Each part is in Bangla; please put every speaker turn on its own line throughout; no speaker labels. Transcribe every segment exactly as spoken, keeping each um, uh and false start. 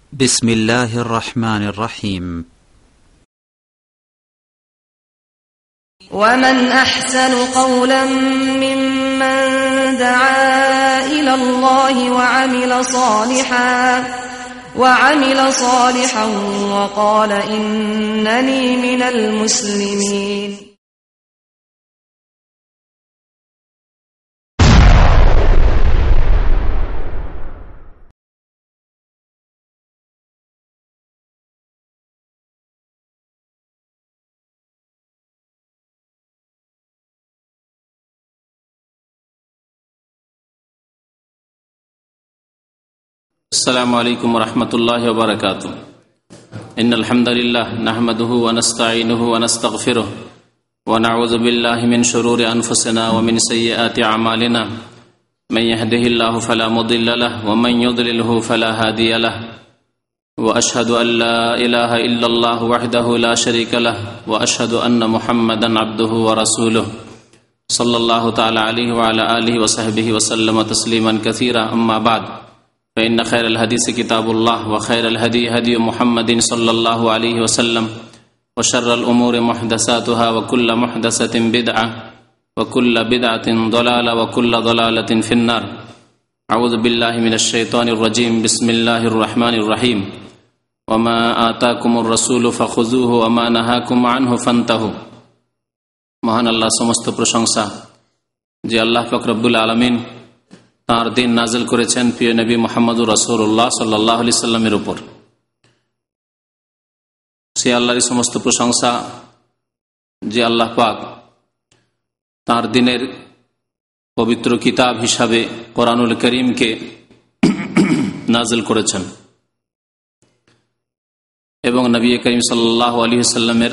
بسم الله الرحمن الرحيم.
ومن أحسن قولا ممن دعا إلى الله وعمل صالحا وعمل صالحا وقال إنني من المسلمين.
السلام عليكم ورحمة الله وبركاته. إن الحمد لله نحمده ونستعينه ونستغفره ونعوذ بالله من شرور أنفسنا ومن سيئات أعمالنا من يهده الله فلا مضل له ومن يضلله فلا هادي له وأشهد أن لا إله إلا الله وحده لا شريك له وأشهد أن محمدا عبده ورسوله صلى الله تعالى عليه وعلى آله وصحبه وسلم تسليما كثيرا. أما بعد فإن خير الحديث كتاب الله وخير الهدي هدي محمد صلى الله عليه وسلم وشر الأمور محدثاتها وكل محدثة بدعة وكل بدعة ضلالة وكل ضلالة في النار. أعوذ بالله من الشيطان الرجيم. بسم الله الرحمن الرحيم. وما آتاكم الرسول فخذوه وما نهاكم عنه فانتهوا. মহান আল্লাহ সমস্ত প্রশংসা যে আল্লাহ পাক রব্বুল আলামিন তাঁর দিন নাজিল করেছেন প্রিয় নবী মুহাম্মদুর রাসূলুল্লাহ সাল্লাল্লাহু আলাইহি সাল্লামের উপর। সে আল্লাহরই সমস্ত প্রশংসা যে আল্লাহ পাক তাঁর দিনের পবিত্র কিতাব হিসাবে কোরআনুল কারীমকে নাজিল করেছেন এবং নবী করিম সাল্লাল্লাহু আলাইহি সাল্লামের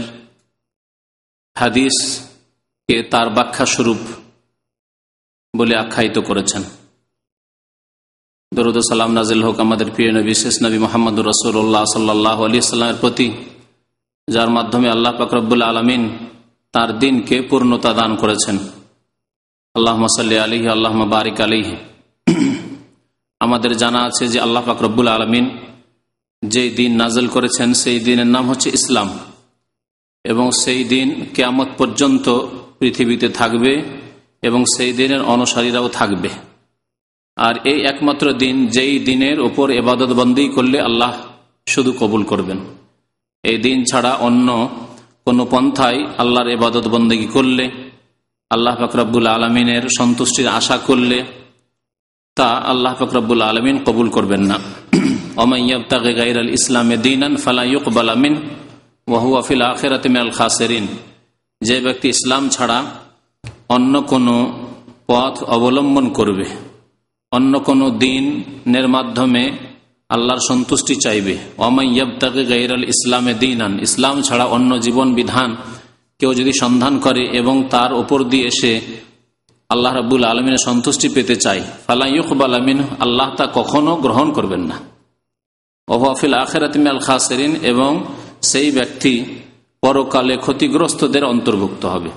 হাদিসকে তার ব্যাখ্যা স্বরূপ বলে আখ্যায়িত করেছেন। দরুদ ও সালাম নাজিল হোক আমাদের প্রিয় নবী শেষ নবী মুহাম্মদুর রাসূলুল্লাহ সাল্লাল্লাহু আলাইহি সাল্লামের প্রতি, যার মাধ্যমে আল্লাহ পাক রব্বুল আলামিন তার দ্বীনকে পূর্ণতা দান করেছেন। আল্লাহুম্মা সাল্লি আলাইহি আল্লাহুম্মা বারিক আলাইহি। আমাদের জানা আছে যে আল্লাহ পাক রব্বুল আলামিন যেই দিন নাজিল করেছেন সেই দিনের নাম হচ্ছে ইসলাম এবং সেই দিন কিয়ামত পর্যন্ত পৃথিবীতে থাকবে এবং সেই দিনের অনুসারীরাও থাকবে। আর এই একমাত্র দিন যেই দিনের উপর ইবাদত বন্দেগী করলে আল্লাহ শুধু কবুল করবেন। এই দিন ছাড়া অন্য কোনো পন্থায় আল্লাহর ইবাদত বন্দেগী করলে, আল্লাহ পাক রব্বুল আলামিনের সন্তুষ্টির আশা করলে তা আল্লাহ পাক রব্বুল আলামিন কবুল করবেন না। ওয়া ইয়াবতাগি গায়রাল ইসলামি দীনান ফালা ইউকবাল মিনহু ওয়া হুয়া ফিল আখিরাতি মিনাল খাসিরিন। যে ব্যক্তি ইসলাম ছাড়া অন্য কোনো পথ অবলম্বন করবে, অন্য কোনো দ্বীনের মাধ্যমে আল্লাহর সন্তুষ্টি চাইবে, ওয়ামান ইয়াবতাগি গায়রাল ইসলামে দীনান, ইসলাম ছাড়া অন্য জীবন বিধান কেউ যদি সন্ধান করে এবং তার উপর দিয়ে সে আল্লাহ রাব্বুল আলামিনের সন্তুষ্টি পেতে চায়, ফালা ইউকবাল মিনহু, আল্লাহ তা কখনো গ্রহণ করবেন না। ওয়া হুয়া ফিল আখিরাতি মিনাল খাসিরিন, এবং সেই ব্যক্তি পরকালে ক্ষতিগ্রস্তদের অন্তর্ভুক্ত হবে।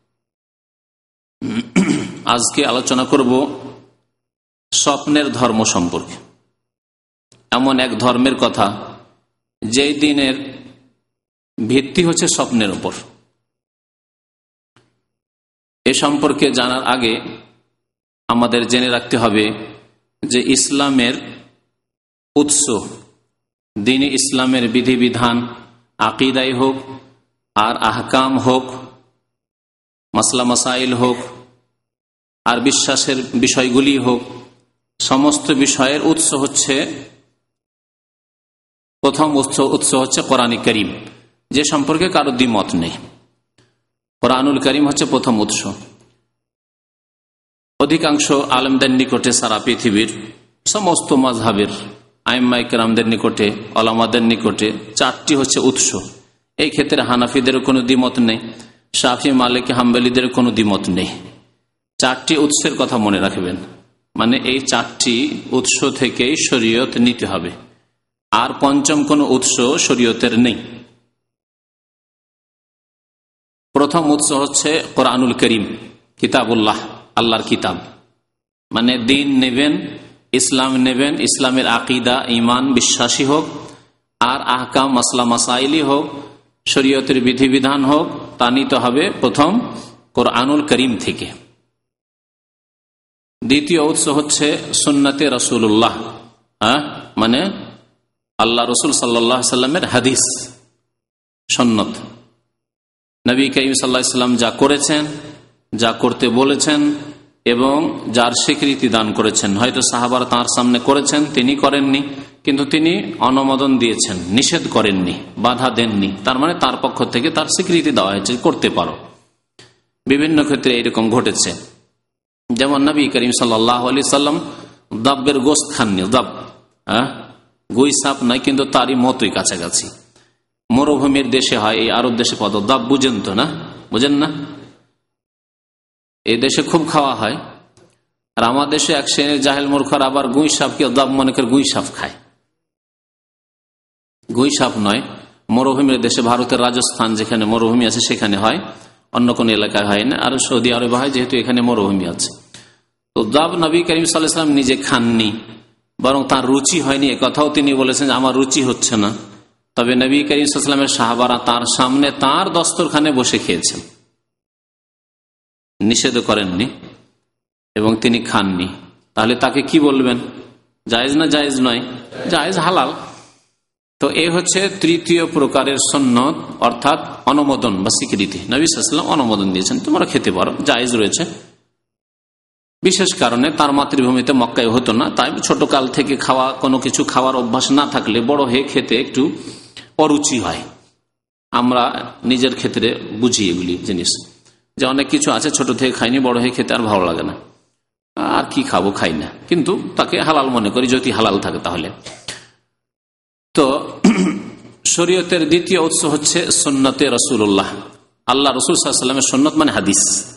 আজকে আলোচনা করব স্বপ্নের ধর্ম সম্পর্কে। এমন এক ধর্মের কথা যেই দিনের ভিত্তি হচ্ছে স্বপ্নের উপর। এ সম্পর্কে জানার আগে আমাদের জেনে রাখতে হবে যে ইসলামের উৎস, দ্বীনে ইসলামের বিধিবিধান, আকিদাই হোক আর আহকাম হোক, মাসলা মাসাইল হোক আর বিশ্বাসের বিষয়গুলি হোক, সমস্ত বিষয়ের উৎস হচ্ছে, প্রথম উৎস উৎস হচ্ছে কোরআন কারীম, যে সম্পর্কে কারো দ্বিমত নেই। কোরআনুল কারীম হচ্ছে প্রথম উৎস। অধিকাংশ আলেমদের নিকটে সারা পৃথিবীর সমস্ত মাযহাবের আইম্মায়ে কেরামদের নিকটে, ওলামাদের নিকটে চারটি হচ্ছে উৎস। এই ক্ষেত্রে হানাফিদের কোনো দ্বিমত নেই, শাফি, মালিকি, হাম্বলীদের কোনো দ্বিমত নেই। চারটি উৎসের কথা মনে রাখবেন, মানে এই চারটি উৎস থেকেই শরীয়ত নিতে হবে, আর পঞ্চম কোনো উৎস শরীয়তের নেই। প্রথম উৎস হচ্ছে কোরআনুল কারীম, কিতাবুল্লাহ, আল্লাহর কিতাব। মানে দিন নেবেন, ইসলাম নেবেন, ইসলামের আকিদা, ঈমান, বিশ্বাসী হোক, আর আহকাম মাসলা মাসাইলি হোক, শরীয়তের বিধিবিধান হোক, তা নিতে হবে প্রথম কোরআনুল করিম থেকে। দ্বিতীয় উৎস হচ্ছে সুন্নতে রাসূলুল্লাহ, হ্যাঁ মানে আল্লাহ রসুল সাল্লাল্লাহু আলাইহি সাল্লামের হাদিস, সুন্নত। নবী করিম সাল্লাল্লাহু আলাইহি সাল্লাম যা করেছেন, যা করতে বলেছেন এবং যার স্বীকৃতি দান করেছেন, হয়তো সাহাবারা তাঁর সামনে করেছেন, তিনি করেননি, কিন্তু তিনি অনুমোদন দিয়েছেন, নিষেধ করেননি, বাধা দেননি, তার মানে তার পক্ষ থেকে তার স্বীকৃতি দেওয়া হয়েছে, করতে পারো। বিভিন্ন ক্ষেত্রে এরকম ঘটেছে, যেমন নবী করিম সাল্লাল্লাহু আলাইহি সাল্লাম দাব্বের গোশত খাননি, দাব হ্যাঁ গুই সাপ নাই, কিন্তু তারই মতোই কাছাকাছি। মরুভূমির দেশে হয়, এই আরব দেশে পাওয়া দাব, বুঝেন তো না? বুঝেন না? এই দেশে খুব খাওয়া হয়। আর আমার দেশে এক শ্রেণীর জাহেল মূর্খর আবার গুই সাপকে দাব মনে করে গুই সাপ খায়। গুই সাপ নয়, মরুভূমির দেশে, ভারতের রাজস্থান যেখানে মরুভূমি আছে সেখানে হয়, অন্য কোন এলাকায় হয় না। আর সৌদি আরবে হয়, যেহেতু এখানে মরুভূমি আছে। তো দাব নবী করিম সাল্লাল্লাহু আলাইহি সাল্লাম নিজে খাননি, বরং তার রুচি হয়নি, একথাও তিনি বলেছেন যে আমার রুচি হচ্ছে না। তবে নবী করিম সাল্লাল্লাহু আলাইহি সাল্লামের সাহাবারা তার সামনে তার দস্তরখানে বসে খেয়েছেন, নিষেধ করেননি এবং তিনি খাননি। তাহলে তাকে কি বলবেন? জায়েজ না জায়েজ নয়? জায়েজ, হালাল। তো এই হচ্ছে তৃতীয় প্রকারের সুন্নত, অর্থাৎ অনুমোদন বা স্বীকৃতি। নবী সাল্লাল্লাহু আলাইহি ওয়াসাল্লাম অনুমোদন দিয়েছেন, তোমরা খেতে পারো, জায়েজ রয়েছে। বিশেষ কারণে তার মাতৃভূমিতে মক্কায় হতো না, তাই ছোট কাল থেকে খাওয়া, কোনো কিছু খাওয়ার অভ্যাস না থাকলে বড় হয়ে খেতে একটু অরুচি হয়। আমরা নিজের ক্ষেত্রে বুঝি এগুলি জিনিস, যে অনেক কিছু আছে ছোট থেকে খাইনি, বড় হয়ে খেতে আর ভালো লাগে না, আর কি খাবো, খাই না, কিন্তু তাকে হালাল মনে করি যদি হালাল থাকে তাহলে। তো শরীয়তের দ্বিতীয় উৎস হচ্ছে সুন্নতে রাসূলুল্লাহ, আল্লাহ রাসূল সাল্লাল্লাহু আলাইহি ওয়াসাল্লামের সুন্নত মানে হাদিস।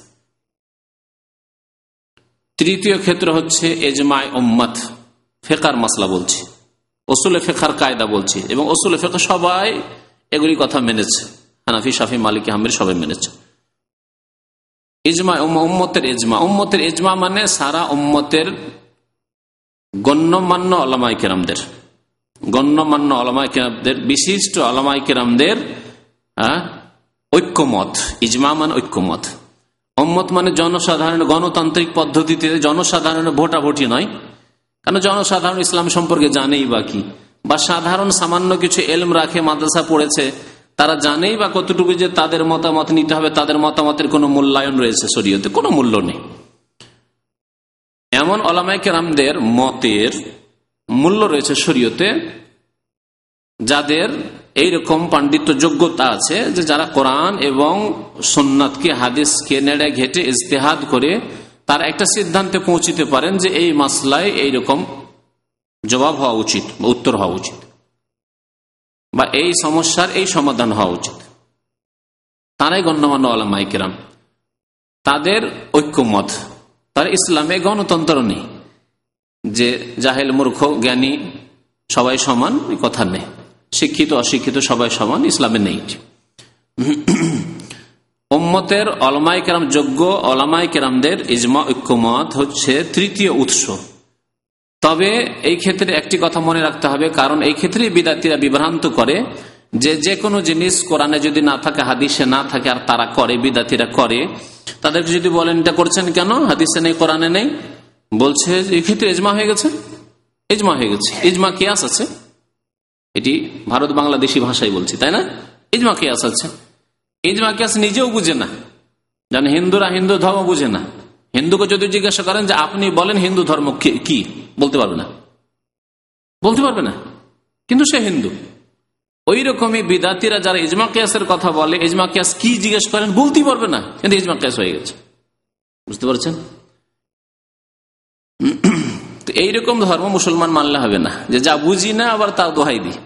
তৃতীয় ক্ষেত্র হচ্ছে ইজমায়ে উম্মত, ফিকহের মাসলা বলছি, উসুলে ফিকহের কায়দা বলছি, এবং উসুলে ফিকহ সবাই এগুলি কথা মেনেছে, হানাফি, শাফি, মালিকি, হাম্বলি সবাই মেনেছে। ইজমা, উম্মতের ইজমা, উম্মতের ইজমা মানে সারা উম্মতের গণ্যমান্য উলামায়ে কেরামদের, গণ্যমান্য উলামায়ে কেরামদের, বিশিষ্ট উলামায়ে কেরামদের ঐক্যমত। ইজমা মানে ঐক্যমত। উম্মত মানে জনসাধারণ, গণতান্ত্রিক পদ্ধতিতে জনসাধারণের ভোটাভুটি নয়, কারণ জনসাধারণ ইসলাম সম্পর্কে জানেই বা কি, বা সাধারণ সামান্য কিছু এলম রাখে, মাদ্রাসা পড়েছে, তারা জানেই বা কতটুকু যে তাদের মতামত নিতে হবে, তাদের মতামতের কোনো মূল্যায়ন রয়েছে শরীয়তে? কোনো মূল্য নেই। এমন উলামায়ে কেরামদের মতের মূল্য রয়েছে শরীয়তে, যাদের এইরকম পাণ্ডিত্য যোগ্যতা আছে যে যারা কোরআন এবং সুন্নাতকে, হাদিসকে নেড়ে ঘেটে ইজতিহাদ করে তার একটা সিদ্ধান্তে পৌঁছিতে পারেন যে এই মাসলায় এইরকম জবাব হওয়া উচিত বা উত্তর হওয়া উচিত, বা এই সমস্যার এই সমাধান হওয়া উচিত। তারাই গণ্যমান্য উলামায়ে কেরাম, তাদের ঐক্যমত। তার ইসলামে গণতন্ত্র নেই যে জাহেল, মূর্খ, জ্ঞানী সবাই সমান, এই কথা নেই। শিক্ষিত, অশিক্ষিত সবাই সমান, ইসলামে নেই। উম্মতের উলামায়ে কেরাম, যোগ্য উলামায়ে কেরামদের ইজমা, ঐক্যমত হচ্ছে তৃতীয় উৎস। তবে এই ক্ষেত্রে একটি কথা মনে রাখতে হবে, কারণ এই ক্ষেত্রে বিদাতীরা বিভ্রান্ত করে যে যে কোনো জিনিস কোরআনে যদি না থাকে, হাদিসে না থাকে, আর তারা করে, বিদাতীরা করে, তাদেরকে যদি বলেন এটা করছেন কেন, হাদিসে নেই, কোরআনে নেই, বলছে এই ক্ষেত্রে ইজমা হয়ে গেছে, ইজমা হয়ে গেছে, ইজমা কিয়াস আছে। এটি ভারত বাংলাদেশি ভাষায় বলছি, তাই না? ইজমা কিয়াস আছে। ইজমা কিয়াস নিজেও বুঝে না, জানে হিন্দুরা হিন্দু ধর্ম বুঝে না। হিন্দুকে যদি জিজ্ঞাসা করেন যে আপনি বলেন হিন্দু ধর্ম কি, বলতে পারবে না, বলতে পারবে না, কিন্তু সে হিন্দু। ওই রকমই বিদাতীরা যারা ইজমা কিয়াসের কথা বলে, ইজমা কিয়াস কি জিজ্ঞেস করেন, বলতেই পারবে না, কিন্তু ইজমা কিয়াস হয়ে গেছে। বুঝতে পারছেন? তো এইরকম ধর্ম মুসলমান মানলে হবে না, যে যা বুঝি না আবার তা দোহাই দিই,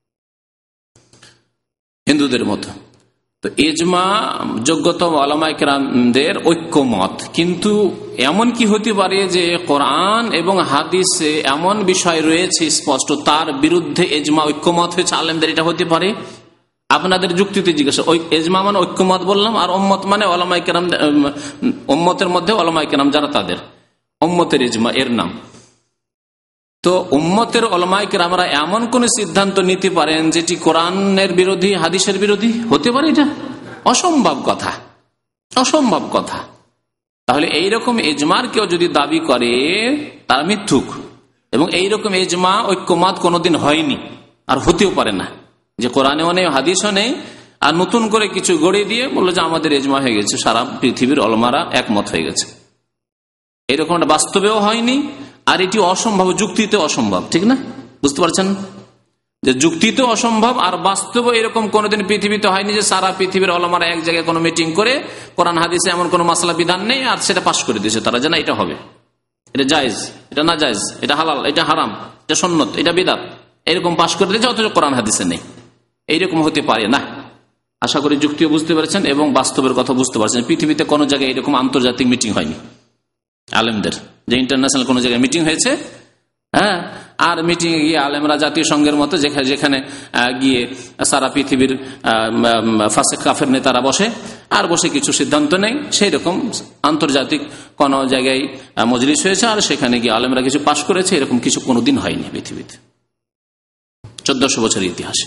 হিন্দুদের মতো। তো ইজমা যোগ্যতা উলামায়ে কেরামদের ঐক্যমত। কিন্তু এমন কি হতে পারে যে কোরআন এবং হাদিসে এমন বিষয় রয়েছে স্পষ্ট, তার বিরুদ্ধে ইজমা, ঐক্যমত হয়েছে আলেমদের? এটা হতে পারে। আপনাদের যুক্তিতে জিজ্ঞাসা, ওই ইজমা মানে ঐক্যমত বললাম, আর উম্মত মানে উলামায়ে কেরাম, উম্মতের মধ্যে উলামায়ে কেরাম যারা, তাদের উম্মতের ইজমা এর নাম। তো উম্মতের উলামায়ে কেরামরা এমন কোন সিদ্ধান্ত নিতে পারেন যেটি কোরআনের বিরোধী, হাদিসের বিরোধী হতে পারে? এটা অসম্ভব কথা, অসম্ভব কথা। তাহলে এইরকম ইজমার কেউ যদি দাবি করে তার মিথ্যুক, এবং এইরকম ইজমা ঐক্যমত কোনোদিন হয়নি আর হতেও পারে না, যে কোরআনেও নেই হাদিসও নেই আর নতুন করে কিছু গড়িয়ে দিয়ে বললো যে আমাদের ইজমা হয়ে গেছে, সারা পৃথিবীর উলামারা একমত হয়ে গেছে। এরকম বাস্তবেও হয়নি, আর এটি অসম্ভব, যুক্তিতে অসম্ভব, ঠিক না? বুঝতে পারছেন যে যুক্তিতে অসম্ভব আর বাস্তবে এরকম কোনোদিন পৃথিবীতে হয়নি যে সারা পৃথিবীর উলামারা এক জায়গায় কোনো মিটিং করে কোরআন হাদিসে এমন কোনো মাসলা বিধান নেই আর সেটা পাশ করে দিয়েছে তারা, যে না এটা হবে, এটা জায়েজ, এটা না জায়েজ, এটা হালাল, এটা হারাম, এটা সুন্নত, এটা বিদআত, এরকম পাশ করে দিয়েছে, অথচ কোরআন হাদিসে নেই। এইরকম হতে পারে না। আশা করি যুক্তিও বুঝতে পারছেন এবং বাস্তবের কথা বুঝতে পারছেন। পৃথিবীতে কোনো জায়গায় এরকম আন্তর্জাতিক মিটিং হয়নি আলেমদের, যে ইন্টারন্যাশনাল কোনো জায়গায় মিটিং হয়েছে, হ্যাঁ, আর মিটিং এ গিয়ে আলেমরা জাতীয় সংঘের মতো যেখানে যেখানে গিয়ে সারা পৃথিবীর ফাসেক কাফের নেতারা বসে আর বসে কিছু সিদ্ধান্ত নেই, সেই রকম আন্তর্জাতিক কোন জায়গায় মজলিস হয়েছে আর সেখানে গিয়ে আলেমরা কিছু পাশ করেছে, এরকম কিছু কোনোদিন হয়নি পৃথিবীতে চোদ্দশো বছরের ইতিহাসে।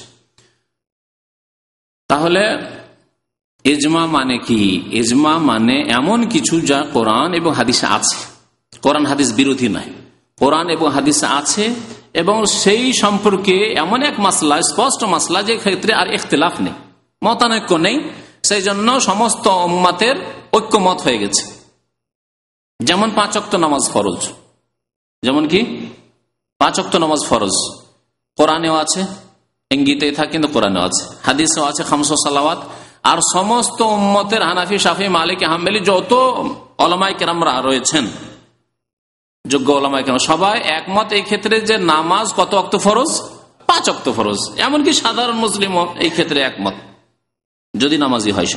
তাহলে ইজমা মানে কি? ইজমা মানে এমন কিছু যা কোরআন এবং হাদিসে আছে, কোরআন হাদিস বিরোধী নয়, কোরআন এবং হাদিসে আছে এবং সেই সম্পর্কে এমন এক মাসলা, স্পষ্ট মাসলা, যে ক্ষেত্রে আর ইখতিলাফ নেই, মতানৈক্য নেই, সেই জন্য সমস্ত উম্মতের ঐক্যমত হয়ে গেছে। যেমন পাঁচ ওয়াক্ত নামাজ ফরজ, যেমন কি পাঁচ ওয়াক্ত নামাজ ফরজ, কোরআনেও আছে, ইঙ্গিতে থাকে কিন্তু কোরআনেও আছে, হাদিসেও আছে খামস সালাওয়াত। আর সমস্ত উম্মতের হানাফি, শাফি, মালিকি, হাম্বলি যত উলামায়ে কেরামরা রয়েছেন, যোগ্য উলামায়ে কেরাম, সবাই একমত এই ক্ষেত্রে যে নামাজ কত ওয়াক্ত ফরজ? পাঁচ ওয়াক্ত ফরজ। এমনকি সাধারণ মুসলিমও এই ক্ষেত্রে একমত, যদি নামাজি হয়।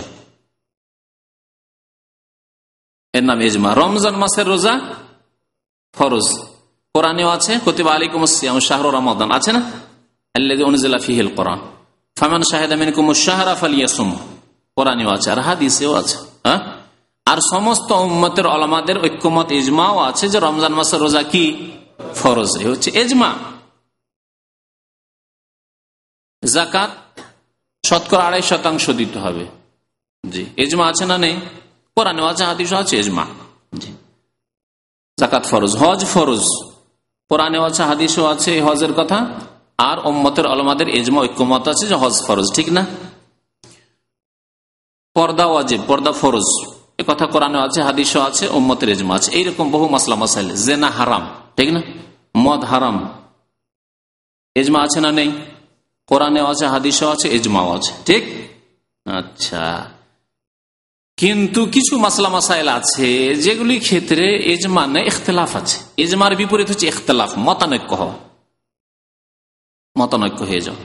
এর নাম ইজমা। রমজান মাসের রোজা ফরজ, কোরআনেও আছে, কুতিবা আলাইকুমুস সিয়াম শাহরু রমাদান, আছে না? আল্লাযী উনজিলা ফীহিল কোরআন ফামান শাহিদা মিনকুমুশ শাহরা ফালিয়াসুম, কোরআনেও আছে আর হাদিসেও আছে। হ্যাঁ, আর সমস্ত উম্মতের উলামাদের ঐক্যমত, ইজমাও আছে যে রমজান মাসের রোজা কি ফরজ। এই হচ্ছে ইজমা। যাকাত শতকরা আড়াই শতাংশ দিতে হবে, জি, ইজমা আছে না নেই? কোরআনেও আছে, হাদিসেও আছে, ইজমা। জি, যাকাত ফরজ। হজ ফরজ, কোরআনেও আছে, হাদিসেও আছে হজের কথা, আর উম্মতের উলামাদের ইজমা, ঐক্যমত আছে যে হজ ফরজ, ঠিক না? পর্দা ওয়াজিব, পর্দা ফরজ, এ কথা কোরআনে আছে, হাদিসও আছে, উম্মতের ইজমা আছে। এইরকম বহু মাসলা মাসাইল। জেনা হারাম, ঠিক না? মদ হারাম, ইজমা আছে না নেই? কোরআনেও আছে, হাদিসও আছে, ইজমাও আছে, ঠিক? আচ্ছা, কিন্তু কিছু মাসলা মাসাইল আছে যেগুলি ক্ষেত্রে ইজমা নেই, ইখতিলাফ আছে। ইজমার বিপরীত হচ্ছে ইখতিলাফ, মতানৈক্য হওয়া, মতানৈক্য হয়ে যাও।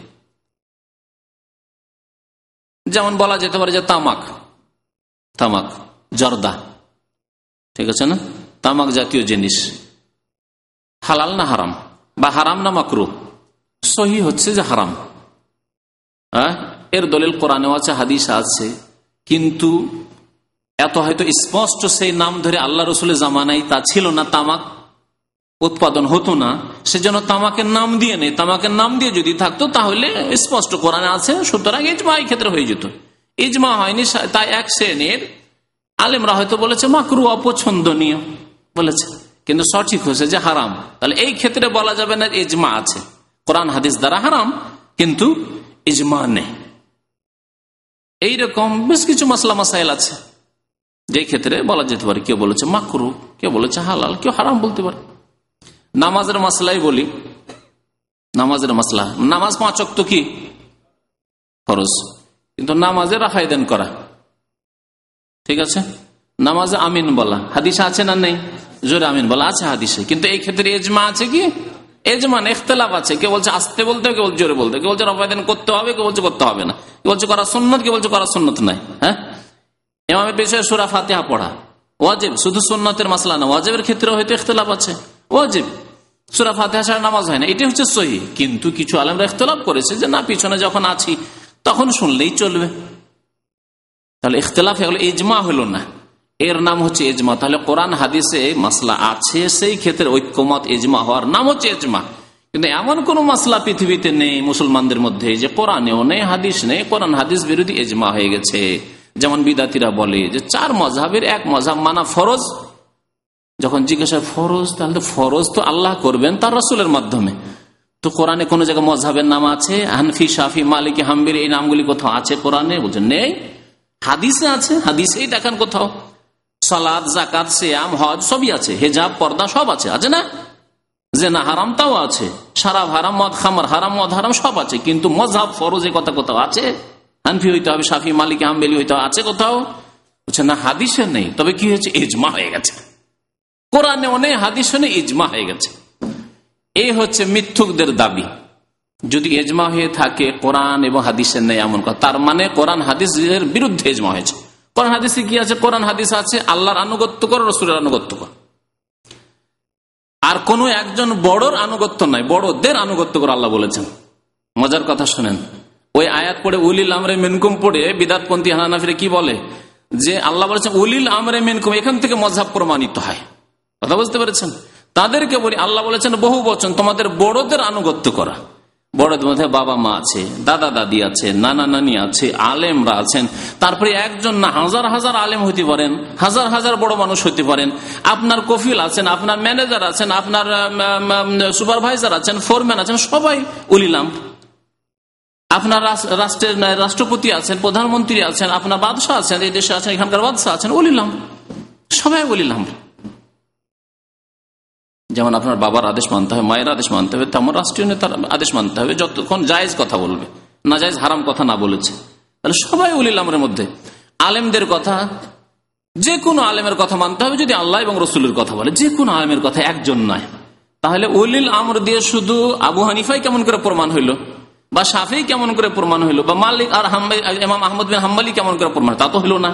যেমন বলা যেতে পারে যে তামাক, তামাক জর্দা, ঠিক আছে না? তামাক জাতীয় জিনিস হালাল না হারাম, বা হারাম না মাকরুহ? সহি হচ্ছে যে হারাম। হ্যাঁ, এর দলিল কোরআনেও আছে, হাদিস আছে, কিন্তু এত হয়তো স্পষ্ট সেই নাম ধরে আল্লাহ রসুলের জামানায় তা ছিল না, তামাক উৎপাদন হতো না, সেজন্য তামাকের নাম দিয়ে নেই। তামাকের নাম দিয়ে যদি থাকতো তাহলে স্পষ্ট কোরআনে আছে, সুতরাং ইজমা এই ক্ষেত্রে হয়ে যেত। ইজমা হয়নি, তাই এক শ্রেণীর আলেমরা হয়তো বলেছে মাকরুহ, অপছন্দনীয় বলেছে, কিন্তু সঠিক হয়েছে যে হারাম। তাহলে এই ক্ষেত্রে বলা যাবে না ইজমা আছে, কোরআন হাদিস দ্বারা হারাম কিন্তু ইজমা নেই। এইরকম বেশ কিছু মাসলা মাসাইল আছে যে ক্ষেত্রে বলা যেতে পারে কেউ বলেছে মাকরুহ, কেউ বলেছে হালাল, কেউ হারাম বলতে পারে। নামাজের মাসলাই বলি, নামাজের মাসলা, নামাজ পাঁচ ওয়াক্ত কি ফরজ, কিন্তু নামাজে রাফাইদান করা, ঠিক আছে? নামাজে আমিন বলা, হাদিসে আছে না নেই? জোরে আমিন বলা আছে হাদিসে, কিন্তু এই ক্ষেত্রে ইজমা আছে কি? ইজমা নেই, ইখতিলাফ আছে। কেউ বলছে আসতে বলতে, কেউ বলছে জোরে বলতে, কেউ বলছে রাফাইদান করতে হবে, কেউ বলছে করতে হবে না, কেউ বলছে করা সুন্নত, কেউ বলছে করা সুন্নত নাই। হ্যাঁ, ইমামের পেছনে সূরা ফাতিহা পড়া ওয়াজিব, শুধু সুন্নতের মাসলা না, ওয়াজিবের ক্ষেত্রে হয়তো ইখতিলাফ আছে। ওয়াজিব সূরা ফাতিহা ছাড়া নামাজ হয় না, এটাই হচ্ছে সহিহ। কিন্তু কিছু আলেমরা ইখতিলাফ করেছে যে না, পিছনে যখন আছি তখন শুনলেই চলবে। তাহলে ইখতিলাফ হলো, ইজমা হলো না। এর নাম হচ্ছে ইজমা। তাহলে কোরআন হাদিসে মাসলা আছে, সেই ক্ষেত্রে ঐক্যমত ইজমা হওয়ার নাম হচ্ছে ইজমা। কিন্তু এমন কোন মাসলা পৃথিবীতে নেই মুসলমানদের মধ্যে যে কোরআনেও নেই, হাদিস নেই, কোরআন হাদিস বিরোধী ইজমা হয়ে গেছে। যেমন বিদাতিরা বলে যে চার মযহাবের এক মযহাব মানা ফরজ। যখন জিজ্ঞাসা ফরজ, তাহলে তো ফরজ তো আল্লাহ করবেন তার রাসূলের মাধ্যমে। তো কোরআনে কোন জায়গায় মযহাবের নাম আছে? হানফি, শাফি, মালিকি, হাম্বলি এই নামগুলি কোথাও আছে কোরআনে? বলছেন নেই। হাদিসে আছে, হাদিসেই দেখেন কোথাও সালাত, যাকাত, সিয়াম, হজ সবই আছে, হিজাব, পর্দা সব আছে, আছে না? জেনা হারাম তাও আছে, শারাব হারাম, মদ খামার হারাম, মদ হারাম সব আছে। কিন্তু মযহাব ফরজ এ কথা কোথাও আছে? হানফি হইতে হবে, শাফি, মালিকি, হাম্বলি হইতে হবে, আছে কোথাও? বলছে না, হাদিসে নেই। তবে কি হয়েছে? ইজমা হয়ে গেছে। কোরআনেও নেই, হাদিসে নেই, ইজমা হয়ে গেছে। এই হচ্ছে মিথ্যুকদের দাবি। যদি ইজমা হয়ে থাকে কোরআন এবং হাদিসের নেই এমন কথা, তার মানে কোরআন হাদিসের বিরুদ্ধে ইজমা হয়েছে। কোরআন হাদিসে কি আছে? কোরআন হাদিস আছে আল্লাহর আনুগত্য করো, রাসূলের আনুগত্য করো। আর কোন একজন বড়র আনুগত্য নাই, বড়দের আনুগত্য করো আল্লাহ বলেছেন। মজার কথা শুনেন, ওই আয়াত পড়ে উলিল আমরে মিনকুম পড়ে বিদাতপন্থী হানাফিরা কি বলে যে আল্লাহ বলেছেন উলিল আমরে মিনকুম, এখান থেকে মযহাব প্রমাণিত হয়। কথা বুঝতে পেরেছেন? তাদেরকে বলি আল্লাহ বলেছেন বহু বচন, তোমাদের বড়দের আনুগত্য করা। বড়দের মধ্যে বাবা মা আছে, দাদা দাদি আছে, নানা নানি আছে, আলেমরা আছেন। তারপরে একজন না হাজার হাজার আলেম হইতে পারেন, হাজার হাজার বড় মানুষ হইতে পারেন। আপনার কফিল আছেন, আপনার ম্যানেজার আছেন, আপনার সুপারভাইজার আছেন, ফোরম্যান আছেন, সবাই উলিল আমর। আপনার রাষ্ট্রের রাষ্ট্রপতি আছেন, প্রধানমন্ত্রী আছেন, আপনার বাদশাহ আছেন, এই দেশে আছেন, এখানকার বাদশাহ আছেন, উলিল আমর, সবাই উলিল আমর। যেমন আপনার বাবার আদেশ মানতে হবে, মায়ের আদেশ মানতে হবে, তেমন রাষ্ট্রীয় নেতার আদেশ মানতে হবে, যতক্ষণ জায়েজ কথা বলবে, না জায়েজ হারাম কথা না বলেছে। তাহলে সবাই উলিল আমরের মধ্যে। আলেমদের কথা, যে কোনো আলেমের কথা মানতে হবে যদি আল্লাহ এবং রসুলের কথা বলে, যে কোনো আলেমের কথা, একজন নয়। তাহলে উলিল আমর দিয়ে শুধু আবু হানিফাই কেমন করে প্রমাণ হইল, বা শাফিঈ কেমন করে প্রমাণ হইল, বা মালিক আর ইমাম আহমদ বিন হাম্বলি কেমন করে প্রমাণ, তা তো হইল না।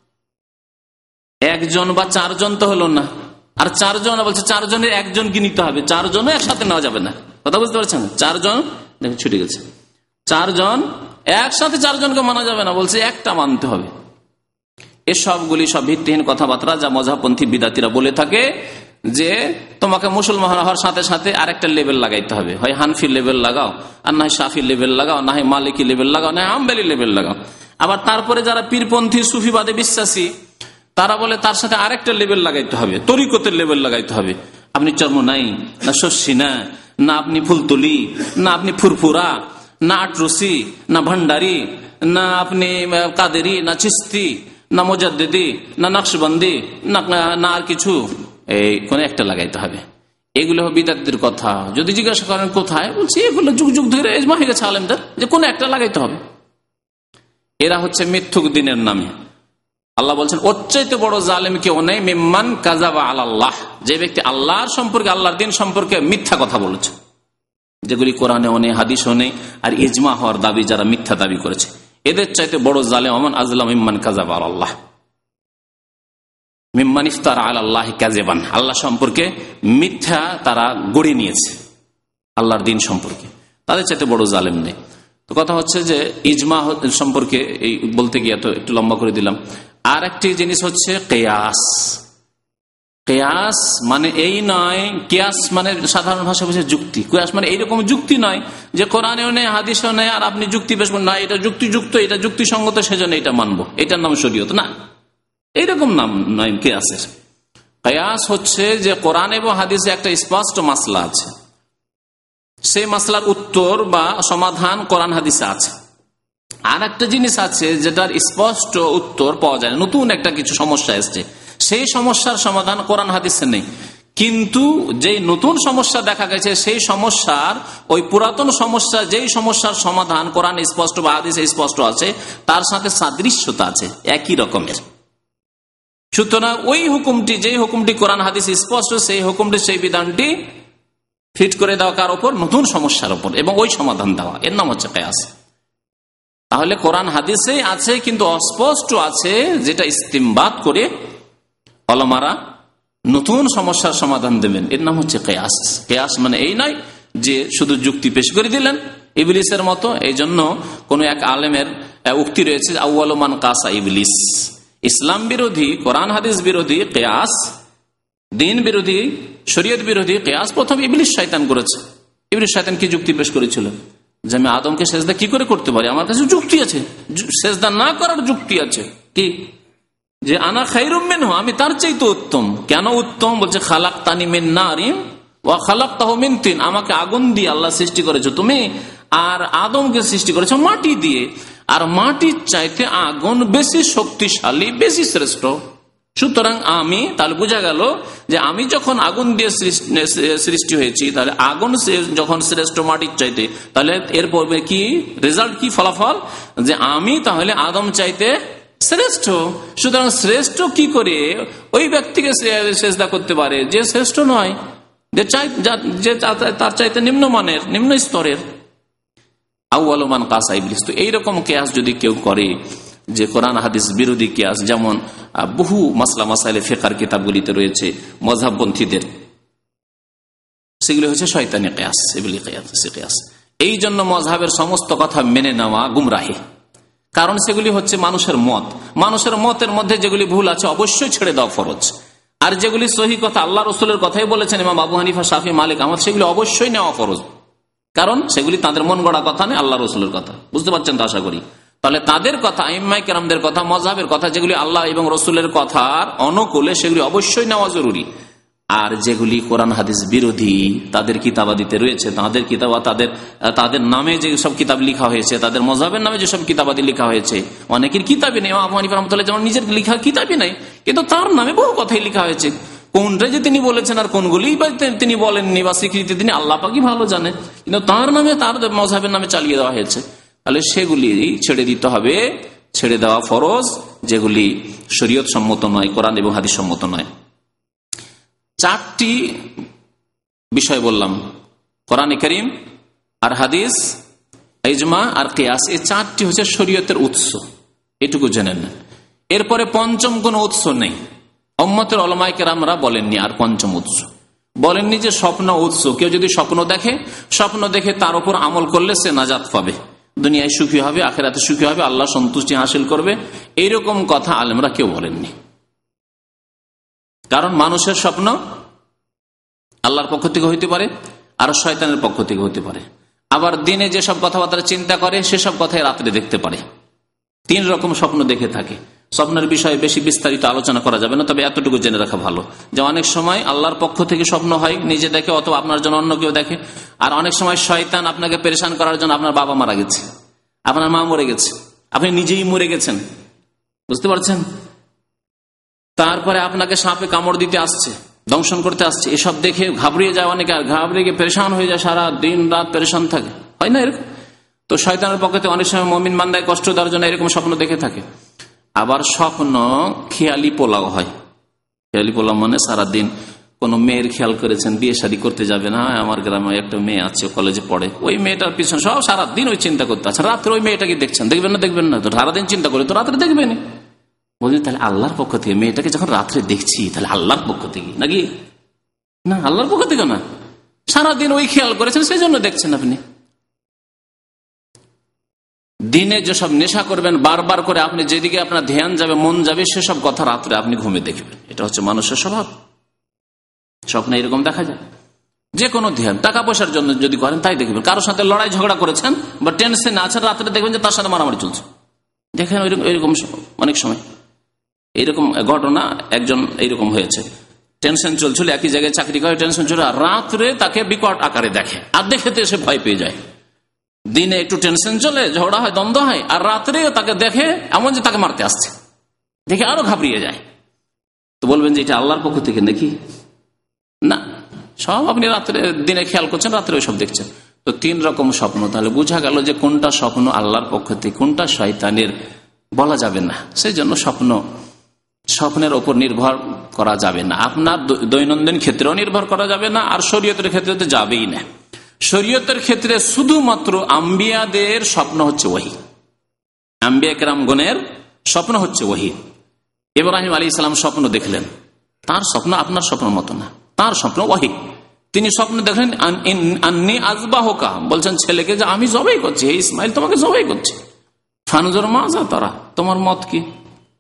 একজন বা চারজন তো হলো না। আর চারজন বলছে চারজনের একজন কি নিতে হবে, চারজনও একসাথে নেওয়া যাবে না। কথা বুঝতে পারছেন? চারজন দেখুন ছুটে গেছে, চারজন একসাথে চারজনকে মানা যাবে না, বলছে একটা মানতে হবে। এসবগুলি সব ভিত্তিহীন কথাবার্তা যা মযহাবপন্থী বিদাতিরা বলে থাকে যে তোমাকে মুসলমান হওয়ার সাথে সাথে আরেকটা লেভেল লাগাইতে হবে, হয় হানফি লেভেল লাগাও, আর না হয় শাফি লেভেল লাগাও, না হয় মালিকি লেভেল লাগাও, না হয় হাম্বলি লেভেল লাগাও। আবার তারপরে যারা পীরপন্থী সুফিবাদে বিশ্বাসী তারা বলে তার সাথে আরেকটা লেভেল লাগাইতে হবে, তরিকতের লেভেল লাগাইতে হবে। আপনি চর্ম নাই, না শস্যি না, না আপনি ফুলতুলি, না আপনি ফুরফুরা, না আটরসি, না ভান্ডারি, না আপনি কাদেরি, না চিস্তি, না মুজাদ্দিদি, না নকশবন্দি, না আর কিছু, এই কোন একটা লাগাইতে হবে। এগুলো বিদাতদের কথা। যদি জিজ্ঞাসা করেন কোথায়, বলছি এগুলো যুগ যুগ ধরে ইজমা হয়ে গেছে আলেমদের যে কোন একটা লাগাইতে হবে। এরা হচ্ছে মিথ্যুক দিনের নামে। আল্লাহ বলছেন ওর চাইতে বড় জালেম কেউ নেই মিম্মান কাযাবা আলাল্লাহ, যে ব্যক্তি আল্লাহর সম্পর্কে, আল্লাহর দিন সম্পর্কে মিথ্যা কথা বলেছে, যেগুলি কোরআনেও নেই, হাদিসেও নেই, আর ইজমা হওয়ার দাবি যারা মিথ্যা দাবি করেছে, এদের চাইতে বড় জালেম আমান আজলাম মিম্মান কাযাবা আলাল্লাহ, মিম্মান ইফতারা আলাল্লাহি কাযিবান, আল্লাহ সম্পর্কে মিথ্যা তারা গড়ে নিয়েছে আল্লাহর দিন সম্পর্কে, তাদের চাইতে বড় জালেম নেই। তো কথা হচ্ছে যে ইজমা সম্পর্কে এই বলতে গিয়ে তো একটু লম্বা করে দিলাম। আর একটি জিনিস হচ্ছে কিয়াস। কিয়াস মানে এই নয়, কিয়াস মানে সাধারণ ভাষা বুঝে যুক্তি। কিয়াস মানে এইরকম যুক্তি নয় যে কোরআনেও নেই, হাদিসেও নেই, আর আপনি যুক্তি পেশ করেন, না এটা যুক্তিযুক্ত, এটা যুক্তিসঙ্গত, সেজন্য এটা মানবো, এটার নাম শরীয়ত না, এইরকম নাম নয় কিয়াসের। কিয়াস হচ্ছে যে কোরআন এবং হাদিসে একটা স্পষ্ট মাসলা আছে, সেই মাসলার উত্তর বা সমাধান কোরআন হাদিসে আছে। আর একটা জিনিস আছে যেটার স্পষ্ট উত্তর পাওয়া যায়, নতুন একটা কিছু সমস্যা এসছে, সেই সমস্যার সমাধান কোরআন হাদিসে নেই, কিন্তু যেই নতুন সমস্যা দেখা গেছে সেই সমস্যার ওই পুরাতন সমস্যা, যেই সমস্যার সমাধান কোরআন স্পষ্ট বা হাদিসে স্পষ্ট আছে, তার সাথে সাদৃশ্যতা আছে, একই রকমের। সুতরাং ওই হুকুমটি, যেই হুকুমটি কোরআন হাদিসে স্পষ্ট, সেই হুকুমটি, সেই বিধানটি ফিট করে দেওয়া কার ওপর, নতুন সমস্যার ওপর, এবং ওই সমাধান দেওয়া, এর নাম হচ্ছে কিয়াস। তাহলে কোরআন হাদিসে আছে কিন্তু অস্পষ্ট আছে, যেটা ইস্তিমবাত করে ওলামারা নতুন সমস্যার সমাধান দেবেন, এর নাম হচ্ছে কিয়াস। কিয়াস মানে এই নয় যে শুধু যুক্তি পেশ করে দিলেন ইবলিসের মতো। এই জন্য কোন এক আলেমের উক্তি রয়েছে আউয়ালু মান কাসা ইবলিস, ইসলাম বিরোধী, কোরআন হাদিস বিরোধী কিয়াস, দিন বিরোধী, শরীয়ত বিরোধী কিয়াস প্রথম ইবলিস শয়তান করেছে। ইবলিস শয়তান কি যুক্তি পেশ করেছিল? যে আমি আদমকে সেজদা কি করে করতে পারি, আমার কাছে যুক্তি আছে, সেজদা না করার যুক্তি আছে। কি? যে আনা খায়রুম মিনহু, আমি তার চাইতে উত্তম। কেন উত্তম? বলছে খালাকতানি মিন নারিন ওয়া খালাকতাহু মিন তিন, আমাকে আগুন দিয়ে আল্লাহ সৃষ্টি করেছো তুমি, আর আদমকে সৃষ্টি করেছো মাটি দিয়ে, আর মাটির চাইতে আগুন বেশি শক্তিশালী, বেশি শ্রেষ্ঠ। সুতরাং আমি, তাহলে বোঝা গেল যে আমি যখন আগুন দিয়ে সৃষ্টি হয়েছি, তাহলে আগুন যখন শ্রেষ্ঠ মাটির চাইতে, তাহলে এরপর কি রেজাল্ট, কি ফলাফল? যে আমি তাহলে আদম চাইতে শ্রেষ্ঠ। সুতরাং শ্রেষ্ঠ কি করে ওই ব্যক্তিকে সেজদা করতে পারে যে শ্রেষ্ঠ নয়, যে চাই যে তার চাইতে নিম্নমানের, নিম্ন স্তরের। আউয়ালু মান কাসা ইবলিস। তো এইরকম কিয়াস যদি কেউ করে, যে কোরআন হাদিস বিরোধী কিয়াস, যেমন বহু মাসলা মাসাইলে ফিকহের কিতাবগুলিতে রয়েছে মযহাবপন্থীদের, সেগুলি হচ্ছে শয়তানি কিয়াস, ইবলিস কিয়াস। এই জন্য মযহাবের সমস্ত কথা মেনে নেওয়া গুমরাহি, কারণ সেগুলি হচ্ছে মানুষের মত। মানুষের মতের মধ্যে যেগুলি ভুল আছে অবশ্যই ছেড়ে দেওয়া ফরজ, আর যেগুলি সহি কথা, আল্লাহ রসুলের কথাই বলেছেন ইমাম আবু হানিফা, শাফি, মালিক, আহমদ, সেগুলি অবশ্যই নেওয়া ফরজ, কারণ সেগুলি তাদের মন গড়া কথা নেই, আল্লাহ রসুলের কথা। বুঝতে পারছেন তো আশা করি? তাহলে তাদের কথা, আইম্মায়ে কেরামদের কথা, মযহাবের কথা, যেগুলি আল্লাহ এবং রসুলের কথার অনুকূলে, সেগুলি অবশ্যই নেওয়া জরুরি। আর যেগুলি কোরআন হাদিস বিরোধী, তাদের কিতাবাদিতে রয়েছে, তাদের কিতাব, তাদের তাদের নামে যে সব কিতাব লেখা হয়েছে, তাদের মযহাবের নামে যেসব কিতাবাদি লেখা হয়েছে, অনেকের কিতাবই নেই, আবু হানিফা রাহমাতুল্লাহ যেমন নিজের লেখা কিতাবই নাই, কিন্তু তার নামে বহু কথাই লেখা হয়েছে। কোনটা যে তিনি বলেছেন আর কোনগুলি বা তিনি বলেননি বা স্বীকৃতি তিনি আল্লাহ পাকই ভালো জানেন, কিন্তু তার নামে, তার মযহাবের নামে চালিয়ে দেওয়া হয়েছে। তাহলে সেগুলি ছেড়ে দিতে হবে, ছেড়ে দেওয়া ফরজ, যেগুলি শরীয়ত সম্মত নয়, কোরআন এবং হাদিস সম্মত নয়। চারটি বিষয় বললাম, কোরআন কারীম আর হাদিস, ইজমা আর কিয়াস, এই চারটি হচ্ছে শরীয়তের উৎস, এটুকু জেনে নেন। এরপরে পঞ্চম কোন উৎস নেই, উম্মতের উলামায়ে কেরামরা বলেননি। আর পঞ্চম উৎস বলেননি যে স্বপ্ন উৎস। কেউ যদি স্বপ্ন দেখে, স্বপ্ন দেখে তার উপর আমল করলে সে নাজাত পাবে, দুনিয়ায় সুখী হবে, আখিরাতে সুখী হবে, আল্লাহ সন্তুষ্টি হাসিল করবে, এইরকম কথা আলেমরা কেউ বলেননি। কারণ মানুষের স্বপ্ন আল্লাহর পক্ষ থেকে হইতে পারে, আর শয়তানের পক্ষ থেকে হইতে পারে। আবার দিনে যেসব কথাবার্তা চিন্তা করে, সেসব কথাই রাত্রে দেখতে পারে। তিন রকম স্বপ্ন দেখে থাকে। স্বপ্নের বিষয়ে বেশি বিস্তারিত আলোচনা করা যাবে না, তবে এতটুকু জেনে রাখা ভালো যে অনেক সময় আল্লাহর পক্ষ থেকে স্বপ্ন হয়, নিজে দেখে অথবা আপনার জন্য অন্য কেউ দেখে। আর অনেক সময় শয়তান আপনাকে পেরেশান করার জন্য, আপনার বাবা মারা গেছে, আপনার মা মরে গেছে, আপনি নিজেই মরে গেছেন, বুঝতে পারছেন, তারপরে আপনাকে সাপে কামড় দিতে আসছে, দংশন করতে আসছে, এসব দেখে ঘাবড়িয়ে যায় অনেকে, আর ঘাবড়িয়ে গিয়ে পেরেশান হয়ে যায়, সারা দিন রাত পেরেশান থাকে, হয় না এরকম? তো শয়তানের পক্ষে অনেক সময় মুমিন বান্দায় কষ্ট দেওয়ার জন্য এরকম স্বপ্ন দেখে থাকে। আবার স্বপ্ন খেয়ালি পোলাও হয়। খেয়ালি পোলাও মানে সারাদিন কোনো মেয়ের খেয়াল করেছেন, বিয়ে শাদী করতে যাবে না, আমার গ্রামে একটা মেয়ে আছে, কলেজে পড়ে, ওই মেয়েটার পিছনে সব সারাদিন ওই চিন্তা করতে আছে, রাত্রে ওই মেয়েটাকে দেখছেন, দেখবেন না? দেখবেন না তো, সারাদিন চিন্তা করে তো রাত্রে দেখবেন। বলছেন তাহলে আল্লাহর পক্ষ থেকে মেয়েটাকে যখন রাত্রে দেখছি, তাহলে আল্লাহর পক্ষ থেকে নাকি? না, আল্লাহর পক্ষ থেকে না, সারাদিন ওই খেয়াল করেছেন, সেই জন্য দেখছেন আপনি। দিনে যেসব নেশা করবেন বারবার করে, আপনি যেদিকে আপনার ধ্যান যাবে, মন যাবে, সেসব কথা রাত্রে আপনি ঘুমে দেখবেন। এটা হচ্ছে মানুষের স্বভাব। স্বপ্নে এরকম দেখা যায়। যে কোনো ধ্যান, টাকা পয়সার জন্য যদি করেন তাই দেখবেন। কারোর সাথে লড়াই ঝগড়া করেছেন বা টেনশন আছেন, রাত্রে দেখবেন যে তার সাথে মারামারি চলছে, দেখেন এরকম অনেক সময় এইরকম ঘটনা। একজন এইরকম হয়েছে, টেনশন চলছিল, একই জায়গায় চাকরি করে, টেনশন চলে, আর রাত্রে তাকে বিকট আকারে দেখে, আর দেখে তো এসে ভয় পেয়ে যায়। দিনে একটু টেনশন চলে, ঝগড়া হয়, দ্বন্দ্ব হয়, আর রাত্রে তাকে দেখে এমন যে তাকে মারতে আসছে, দেখে আরো ঘাবড়িয়ে যায়। তো বলবেন যে এটা আল্লাহর পক্ষ থেকে নাকি? না, সব আপনি রাত্রে, দিনে খেয়াল করছেন, রাত্রে ওইসব দেখছেন। তো তিন রকম স্বপ্ন, তাহলে বোঝা গেল যে কোনটা স্বপ্ন আল্লাহর পক্ষ থেকে, কোনটা শয়তানের, বলা যাবে না। সেই জন্য স্বপ্ন, স্বপ্নের ওপর নির্ভর করা যাবে না। আপনার দৈনন্দিন ক্ষেত্রেও নির্ভর করা যাবে না, আর শরীয়তের ক্ষেত্রে তো যাবেই না। শরীয়তের ক্ষেত্রে শুধুমাত্র আম্বিয়াদের স্বপ্ন হচ্ছে ওহী, আম্বিয়া কেরামগণের স্বপ্ন হচ্ছে ওহী। ইব্রাহিম আলাইহিস সালাম স্বপ্ন দেখলেন, তার স্বপ্ন আপনার স্বপ্নের মতো না, তার স্বপ্ন ওহী। তিনি স্বপ্ন দেখলেন আন্নী আযবাহুকা, বলছেন ছেলেকে যে আমি জবাই করছি, হে ইসমাইল তোমাকে জবাই করছি। ফানজুর মাজা তারা, তোমার মত কি?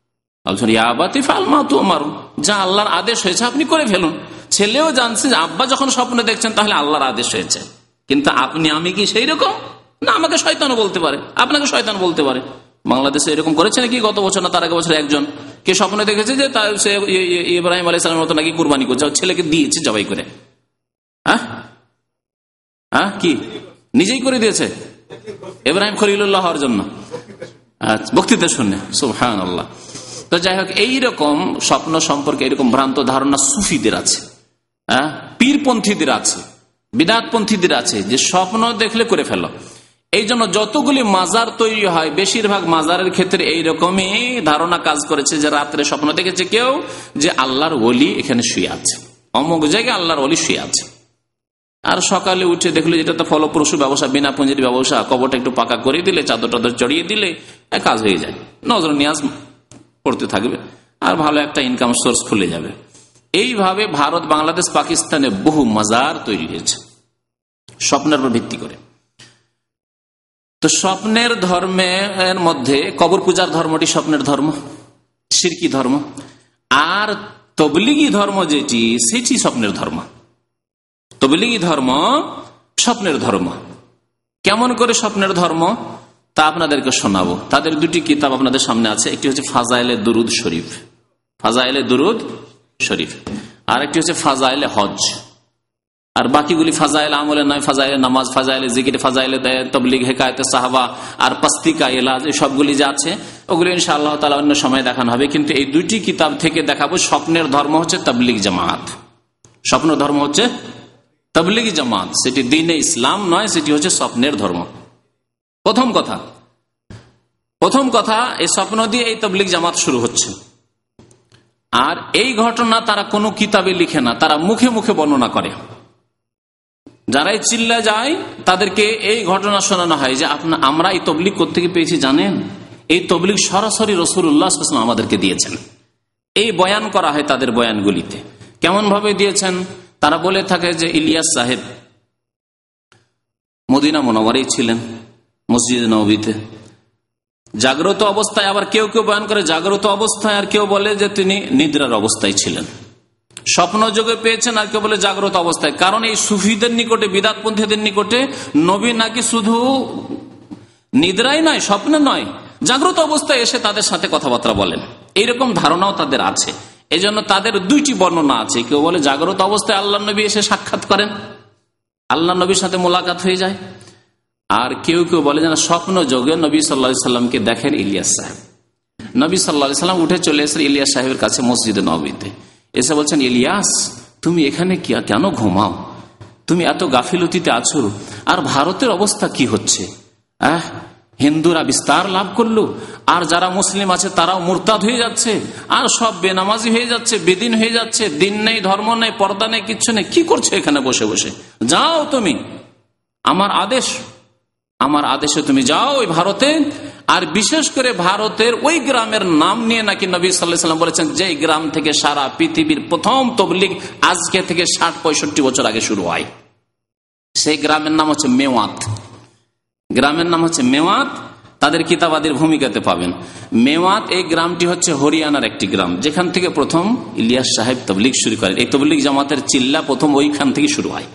যা আল্লাহর আদেশ হয়েছে আপনি করে ফেলুন। ছেলেও জানছে যে আব্বা যখন স্বপ্নে দেখছেন তাহলে আল্লাহর আদেশ হয়েছে, কিন্তু আপনি আমি কি সেই রকম না? আমাকে শয়তানও বলতে পারে, আপনাকে শয়তান বলতে পারে। বাংলাদেশে এরকম করেছে নাকি গত বছর না তার আগে বছর একজন কে স্বপ্নে দেখেছে যে সে ইব্রাহিম আলাইহিস সালামের মতো নাকি কুরবানি করছে, ছেলেকে দিয়েছে জবাই করে। হ্যাঁ হ্যাঁ কি নিজেই করে দিয়েছে ইব্রাহিম খলিলুল্লাহ হওয়ার জন্য, বক্তৃতা শুনে। সুবহানাল্লাহ। তো যাই হোক, এইরকম স্বপ্ন সম্পর্কে এরকম ভ্রান্ত ধারণা সুফিদের আছে, হ্যাঁ পীরপন্থীদের আছে, বিদআতপন্থীদের আছে, যে স্বপ্ন দেখলে করে ফেল। এই জন্য যতগুলি মাজার তৈরি হয় বেশিরভাগ মাজারের ক্ষেত্রে এইরকমই ধারণা কাজ করেছে, যে রাত্রে স্বপ্ন দেখেছে কেউ যে আল্লাহর ওলি এখানে শুয়ে আছে, অমুক জায়গায় আল্লাহর ওলি শুয়ে আছে, আর সকালে উঠে দেখলো যেটা তো ফলপ্রসূ ব্যবসা, বিনা পুঁজির ব্যবসা, কবরটা একটু পাকা করে দিলে, চাদর টাদর চড়িয়ে দিলে কাজ হয়ে যায়, নজর নিয়াজ পড়তে থাকবে আর ভালো একটা ইনকাম সোর্স খুলে যাবে। এইভাবে ভারত, বাংলাদেশ, পাকিস্তানে বহু মাজার তৈরি হয়েছে স্বপ্নের উপর ভিত্তি করে। তো স্বপ্নের ধর্মের মধ্যে কবর পূজার ধর্মটি স্বপ্নের ধর্ম, শিরকি ধর্ম, আর তবলিগি ধর্ম যেটি সেটি স্বপ্নের ধর্ম। তবলিগি ধর্ম স্বপ্নের ধর্ম। কেমন করে স্বপ্নের ধর্ম তা আপনাদেরকে শোনাবো। তাদের দুটি কিতাব আপনাদের সামনে আছে, একটি হচ্ছে ফাজাইলে দুরুদ শরীফ, ফাজাইলে দুরুদ শরীফ, আর একটি হচ্ছে ফাজাইলে হজ। আর বাকিগুলি ফাজাইলে আমলে নয়, ফাজাইলে নামাজ, ফাজাইলে জিকির, ফাজাইলে তবলিগ, হেকায়েতে সাহাবা আর পাস্তিকা এলাজ, এই সবগুলি যে আছে ওগুলি ইনশাআল্লাহ তাআলা অন্য সময় দেখানো হবে। কিন্তু এই দুইটি কিতাব থেকে দেখাবো স্বপ্নের ধর্ম হচ্ছে তাবলিগ জামাত, স্বপ্ন ধর্ম হচ্ছে তাবলিগি জামাত, সেটি দ্বীনে ইসলাম নয়, সেটি হচ্ছে স্বপ্নের ধর্ম। প্রথম কথা প্রথম কথা এই স্বপ্ন দিয়ে এই তাবলিগ জামাত শুরু হচ্ছে। আর এই ঘটনা তারা কোনো কিতাবে লিখে না, তারা মুখে মুখে বর্ণনা করে। যারাই চিল্লা যায় তাদেরকে এই ঘটনা শোনানো হয় যে আপনার আমরা এই তবলিগ কোত্থেকে পেয়েছি জানেন? এই তবলিগ সরাসরি রাসূলুল্লাহ সাল্লাল্লাহু আলাইহি ওয়াসাল্লাম আমাদেরকে দিয়েছেন। এই বয়ান করা হয় তাদের বয়ানগুলিতে। কেমন ভাবে দিয়েছেন? তারা বলে থাকে যে ইলিয়াস সাহেব মদিনা মুনাওয়ারায় ছিলেন, মসজিদ নববীতে জাগ্রত অবস্থায়, আবার কেউ কেউ বয়ান করে জাগ্রত অবস্থায়, আর কেউ বলে যে তিনি নিদ্রার অবস্থায় ছিলেন, স্বপ্ন যোগে পেয়েছেন, আর কেউ বলে জাগ্রত অবস্থায়। কারণ এই সুফিদের নিকটে, বিদআতপন্থীদের নিকটে নবী নাকি শুধু নিদ্রাই নয়, স্বপ্নে নয়, জাগ্রত অবস্থায় এসে তাদের সাথে কথাবার্তা বলেন, এইরকম ধারণাও তাদের আছে। এই জন্য তাদের দুইটি বর্ণনা আছে। কেউ বলে জাগ্রত অবস্থায় আল্লাহ নবী এসে সাক্ষাৎ করেন, আল্লাহ নবীর সাথে মোলাকাত হয়ে যায়, আর কেউ কেউ বলে যেন স্বপ্ন যোগে নবী সাল্লাল্লাহু আলাইহি সাল্লামকে দেখেন ইলিয়াস সাহেব। নবী সাল্লাল্লাহু আলাইহি সাল্লাম উঠে চলে এসে ইলিয়াস সাহেবের কাছে মসজিদে নববীতে এসে বলছেন, ইলিয়াস তুমি এখানে কেন ঘুমাও? তুমি এত গাফিলতিতে আছো, আর ভারতের অবস্থা কি হচ্ছে? আহ হিন্দুরা বিস্তার লাভ করলো, আর যারা মুসলিম আছে তারাও মুরতাদ হয়ে যাচ্ছে, আর সব বেনামাজি হয়ে যাচ্ছে, বেদিন হয়ে যাচ্ছে, দিন নেই, ধর্ম নেই, পর্দা নেই, কিচ্ছু নেই। কি করছো এখানে বসে বসে? যাও তুমি, আমার আদেশ, আমার আদেশে তুমি যাও ওই ভারতে। আর বিশেষ করে ভারতের ওই গ্রামের নাম নিয়ে নাকি নবী সাল্লাল্লাহু আলাইহি ওয়াসাল্লাম বলেছেন যে গ্রাম থেকে সারা পৃথিবীর প্রথম তবলিগ আজকে থেকে ষাট পঁয়ষট্টি বছর আগে শুরু হয়। সেই গ্রামের নাম হচ্ছে মেওয়াত। গ্রামের নাম হচ্ছে মেওয়াত। তাদের কিতাবাদের ভূমিকাতে পাবেন। মেওয়াত এই গ্রামটি হচ্ছে হরিয়ানার একটি গ্রাম, যেখান থেকে প্রথম ইলিয়াস সাহেব তবলিগ শুরু করেন। এই তবলিগ জামাতের চিল্লা প্রথম ওইখান থেকে শুরু হয়।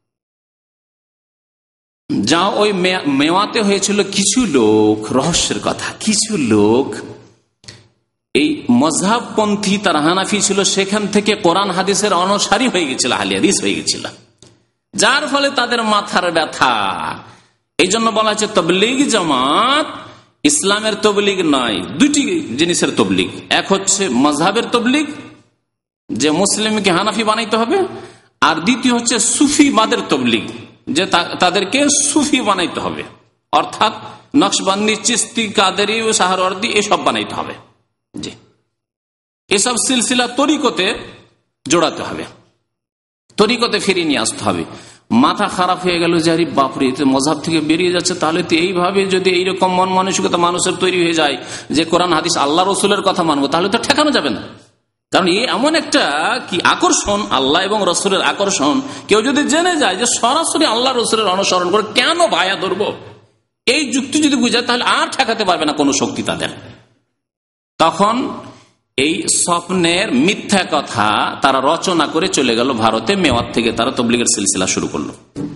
যা ওই মেওয়াতে হয়েছিল, কিছু লোক, রহস্যের কথা, কিছু লোক এই মযহাবপন্থী, তারা হানাফি ছিল, সেখান থেকে কোরআন হাদিসের অনুসারী হয়ে গেছিল, আহলে হাদিস হয়ে গেছিল, যার ফলে তাদের মাথার ব্যথা। এই জন্য বলা হচ্ছে তবলিগ জামাত ইসলামের তবলিগ নয়, দুটি জিনিসের তবলিগ। এক হচ্ছে মযহাবের তবলিগ, যে মুসলিমকে হানাফি বানাইতে হবে, আর দ্বিতীয় হচ্ছে সুফিবাদের তবলিগ, যে তাদেরকে সুফি বানাইতে হবে, অর্থাৎ নকশবন্দি, চিস্তি, কাদেরি, সাহারওয়ার্দী এসব বানাইতে হবে। জি, এসব সিলসিলা তরিকতে জোড়াতে হবে, তরিকতে ফিরিয়ে নিয়ে আসতে হবে। মাথা খারাপ হয়ে গেল যে আরে বাপরে, মযহাব থেকে বেরিয়ে যাচ্ছে, তাহলে তো এইভাবে যদি এইরকম মন মানসিকতা মানুষের তৈরি হয়ে যায় যে কোরআন হাদিস আল্লাহ রসুলের কথা মানবো, তাহলে তো ঠেকানো যাবে না। কারণ এই এমন একটা কি আকর্ষণ, আল্লাহ এবং রসুলের আকর্ষণ, কেউ যদি জেনে যায় যে সরাসরি আল্লাহ রসুলের অনুসরণ করে কেন ভায়া ধরবো, এই যুক্তি যদি বুঝায়, তাহলে আর ঠেকাতে পারবে না কোনো শক্তি তাদের। তখন এই স্বপ্নের মিথ্যা কথা তারা রচনা করে চলে গেল ভারতে। মেওয়াত থেকে তারা তবলিগের সিলসিলা শুরু করলো,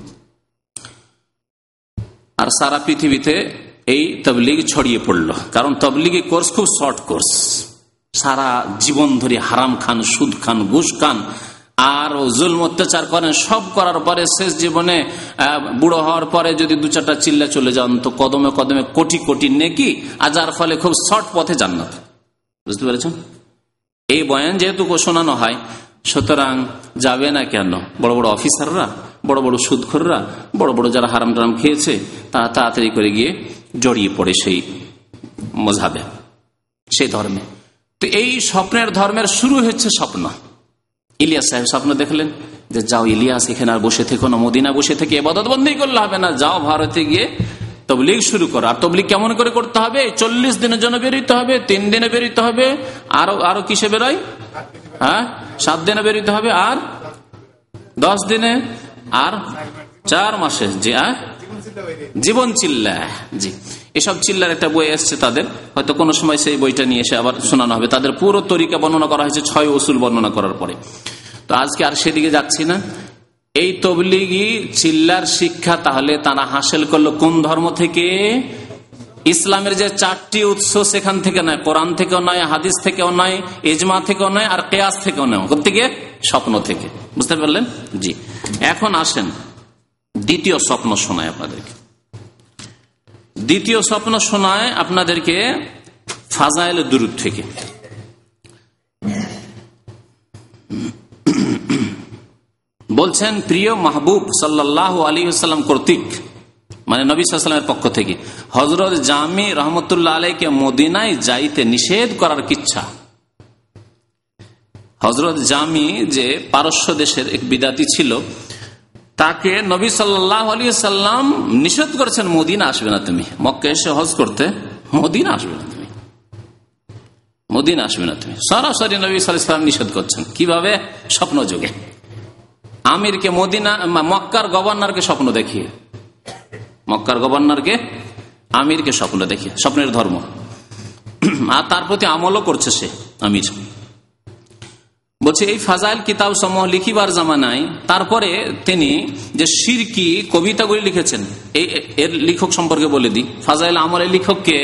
আর সারা পৃথিবীতে এই তবলিগ ছড়িয়ে পড়লো। কারণ তবলিগি কোর্স খুব শর্ট কোর্স, সারা জীবন ধরে হারাম খান, সুদ খান, ঘুষ খান, আর জুলম অত্যাচার করেন। সব করার পরে শেষ জীবনে বুড়ো হওয়ার পরে যদি দু চারটা চিল্লা চলে যান তো কদমে কদমে কোটি কোটি নেকি, আর যার ফলে খুব শর্ট পথে জান্নাত। বুঝতে পেরেছেন? এই বয়ান যেহেতু শোনানো হয়, সুতরাং যাবে না কেন? বড় বড় অফিসাররা, বড় বড় সুদখোররা, বড় বড় যারা হারাম টারাম খেয়েছে, তারা তাড়াতাড়ি করে গিয়ে জড়িয়ে পড়ে সেই মজহাবে, সেই ধর্মে। তো এই স্বপ্নের ধর্মের শুরু হচ্ছে স্বপ্ন। ইলিয়াস সাহেব স্বপ্ন দেখলেন যে যাও ইলিয়াস, এখানে আর বসে থেকো না, মদিনা বসে থেকে ইবাদত বন্দী করলে হবে না, যাও ভারতে গিয়ে তবলিগ শুরু করো। আর তবলিগ কেমন করে করতে হবে? চল্লিশ দিনের জন্য বেরোতে হবে, তিন দিনে বেরোতে হবে, আরো আরো কিসে বেরোয়? হ্যাঁ, সাত দিনে বেরোতে হবে, আর দশ দিনে, আর চার মাসে। জি, হ্যাঁ, জীবন চিল্লা। জি, এসব চিল্লার একটা বই এসছে তাদের, হয়তো কোনো সময় সেই বইটা নিয়ে এসে আবার শোনানো হবে। তাদের পুরো তরিকা বর্ণনা করা হয়েছে ছয় উসুল বর্ণনা করার পরে। তো আজকে আর সেদিকে যাচ্ছি না। এই তবলিগি চিল্লার শিক্ষা তাহলে তারা হাসিল করলো কোন ধর্ম থেকে? ইসলামের যে চারটি উৎস, সেখান থেকে নয়, কোরআন থেকেও নয়, হাদিস থেকেও নয়, ইজমা থেকেও নয়, আর কিয়াস থেকেও নয়। কোত্থেকে? স্বপ্ন থেকে। বুঝতে পারলেন? জি। এখন আসেন দ্বিতীয় স্বপ্ন শোনায় আপনাদেরকে। দ্বিতীয় স্বপ্ন শোনায় আপনাদেরকে ফাজাইল দুরূদ থেকে। বলছেন প্রিয় মাহবুব সাল্লাল্লাহু আলাইহি ওয়াসাল্লাম কর্তৃক, মানে নবী সাল্লাল্লাহু আলাইহি ওয়াসাল্লামের পক্ষ থেকে, হযরত জামি রহমতুল্লাহ আলাইহিকে মদিনায় যাইতে নিষেধ করার কিচ্ছা। হযরত জামি যে পারস্য দেশের এক বিদাতি ছিল, তাকে নবী সাল্লাল্লাহু আলাইহি ওয়াসাল্লাম নিষেধ করেছেন, মদিনা আসবে না তুমি, মক্কা এসে হজ করতে, মদিনা আসবে না তুমি, মদিনা আসবে না তুমি। সরাসরি নবী সাল্লাল্লাহু আলাইহি ওয়াসাল্লাম নিষেধ করছেন। কিভাবে? স্বপ্ন যোগে। আমিরকে, মদিনা মক্কার গভর্নরকে স্বপ্ন দেখিয়ে, মক্কার গভর্নরকে, আমিরকে স্বপ্ন দেখিয়ে, স্বপ্নের ধর্ম। আর তার প্রতি আমলও করছে সে আমির। বলছে এই ফাজাইল কিতাব সমূহ লিখিবার জামানায় তারপরে তিনি যে শিরকি কবিতাগুলি লিখেছেন, এই এর লেখক সম্পর্কে বলে দিই। ফাজাইল আমলের লেখক কে?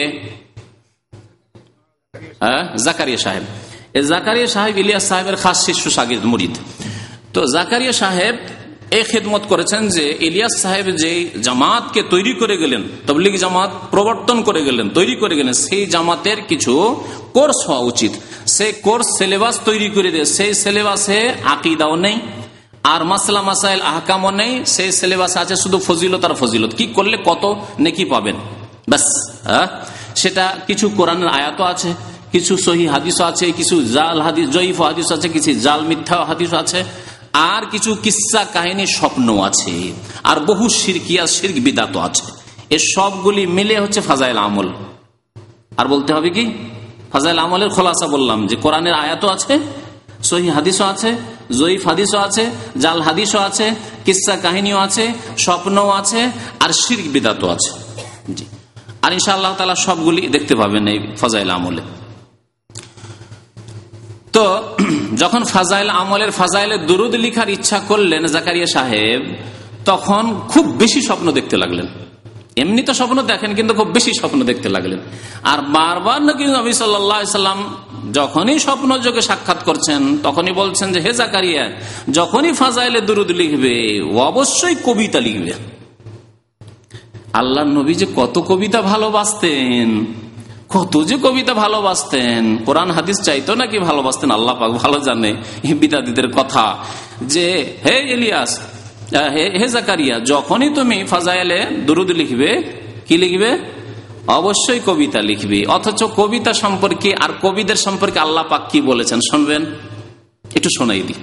জাকারিয়া সাহেব। এই জাকারিয়া সাহেব ইলিয়াস সাহেবের খাস শিষ্য শাগির্দ মুরিদ। তো জাকারিয়া সাহেব এই খেদমত করেছেন যে ইলিয়াস সাহেব যে জামাতকে তৈরি করে গেলেন, তবলিগ জামাত প্রবর্তন করে গেলেন, তৈরি করে গেলেন, সেই জামাতের কিছু কোর্স হওয়া উচিত। সেই কোর্স সিলেবাস তৈরি করে দিয়ে, সেই সিলেবাসে আকীদাও নেই, আর মাসলা মাসাইল আহকামও নেই। সেই সিলেবাসে আছে শুধু ফজিলত আর ফজিলত, কি করলে কত নেকি পাবেন, ব্যাস। হ্যাঁ, সেটা কিছু কোরআনের আয়াতও আছে, কিছু সহি হাদিসও আছে, কিছু জাল হাদিস, জয়ীফ হাদিস আছে, কিছু জাল মিথ্যা হাদিস আছে, আর কিছু কিস্সা কাহিনী স্বপ্ন আছে, আর বহু শিরকিয়া শিরক বিদাত আছে। এ সবগুলি মিলে হচ্ছে ফাজাইল আমল। আর বলতে হবে কি? ফাজাইল আমলের খোলাসা বললাম যে কোরআনের আয়াতও আছে, সহি হাদিসও আছে, জয়ীফ হাদিসও আছে, জাল হাদিসও আছে, কিস্সা কাহিনীও আছে, স্বপ্নও আছে, আর শিরক বিদাতও আছে। জি, আর ইনশাআল্লাহ তাআলা সবগুলি দেখতে পাবেন এই ফাজাইল আমলে। তো যখন ফাজাইল আমলের ফাজাইলের দুরুদ লিখার ইচ্ছা করলেন জাকারিয়া সাহেব, তখন খুব বেশি স্বপ্ন দেখতে লাগলেন। এমনি তো স্বপ্ন দেখেন, কিন্তু খুব বেশি স্বপ্ন দেখতে লাগলেন। আর বারবার নাকি নবী সাল্লাল্লাহু আলাইহি ওয়াসাল্লাম যখনই স্বপ্ন যোগে সাক্ষাৎ করছেন, তখনই বলছেন যে হে জাকারিয়া, যখনই ফাজাইলে দুরুদ লিখবে অবশ্যই কবিতা লিখবে। আল্লাহর নবী যে কত কবিতা ভালোবাসতেন, কত যে কবিতা ভালোবাসতেন, কোরআন হাদিস চাইতো নাকি ভালোবাসতেন আল্লাহ পাক ভালো জানে। বিদাতীদের কথা যে হে ইলিয়াস, হে জাকারিয়া, যখনই তুমি ফাজাইলে দুরুদ লিখবে, কি লিখবে? অবশ্যই কবিতা লিখবে। অথচ কবিতা সম্পর্কে আর কবিদের সম্পর্কে আল্লাহ পাক কি বলেছেন শুনবেন, একটু শোনাই দিই।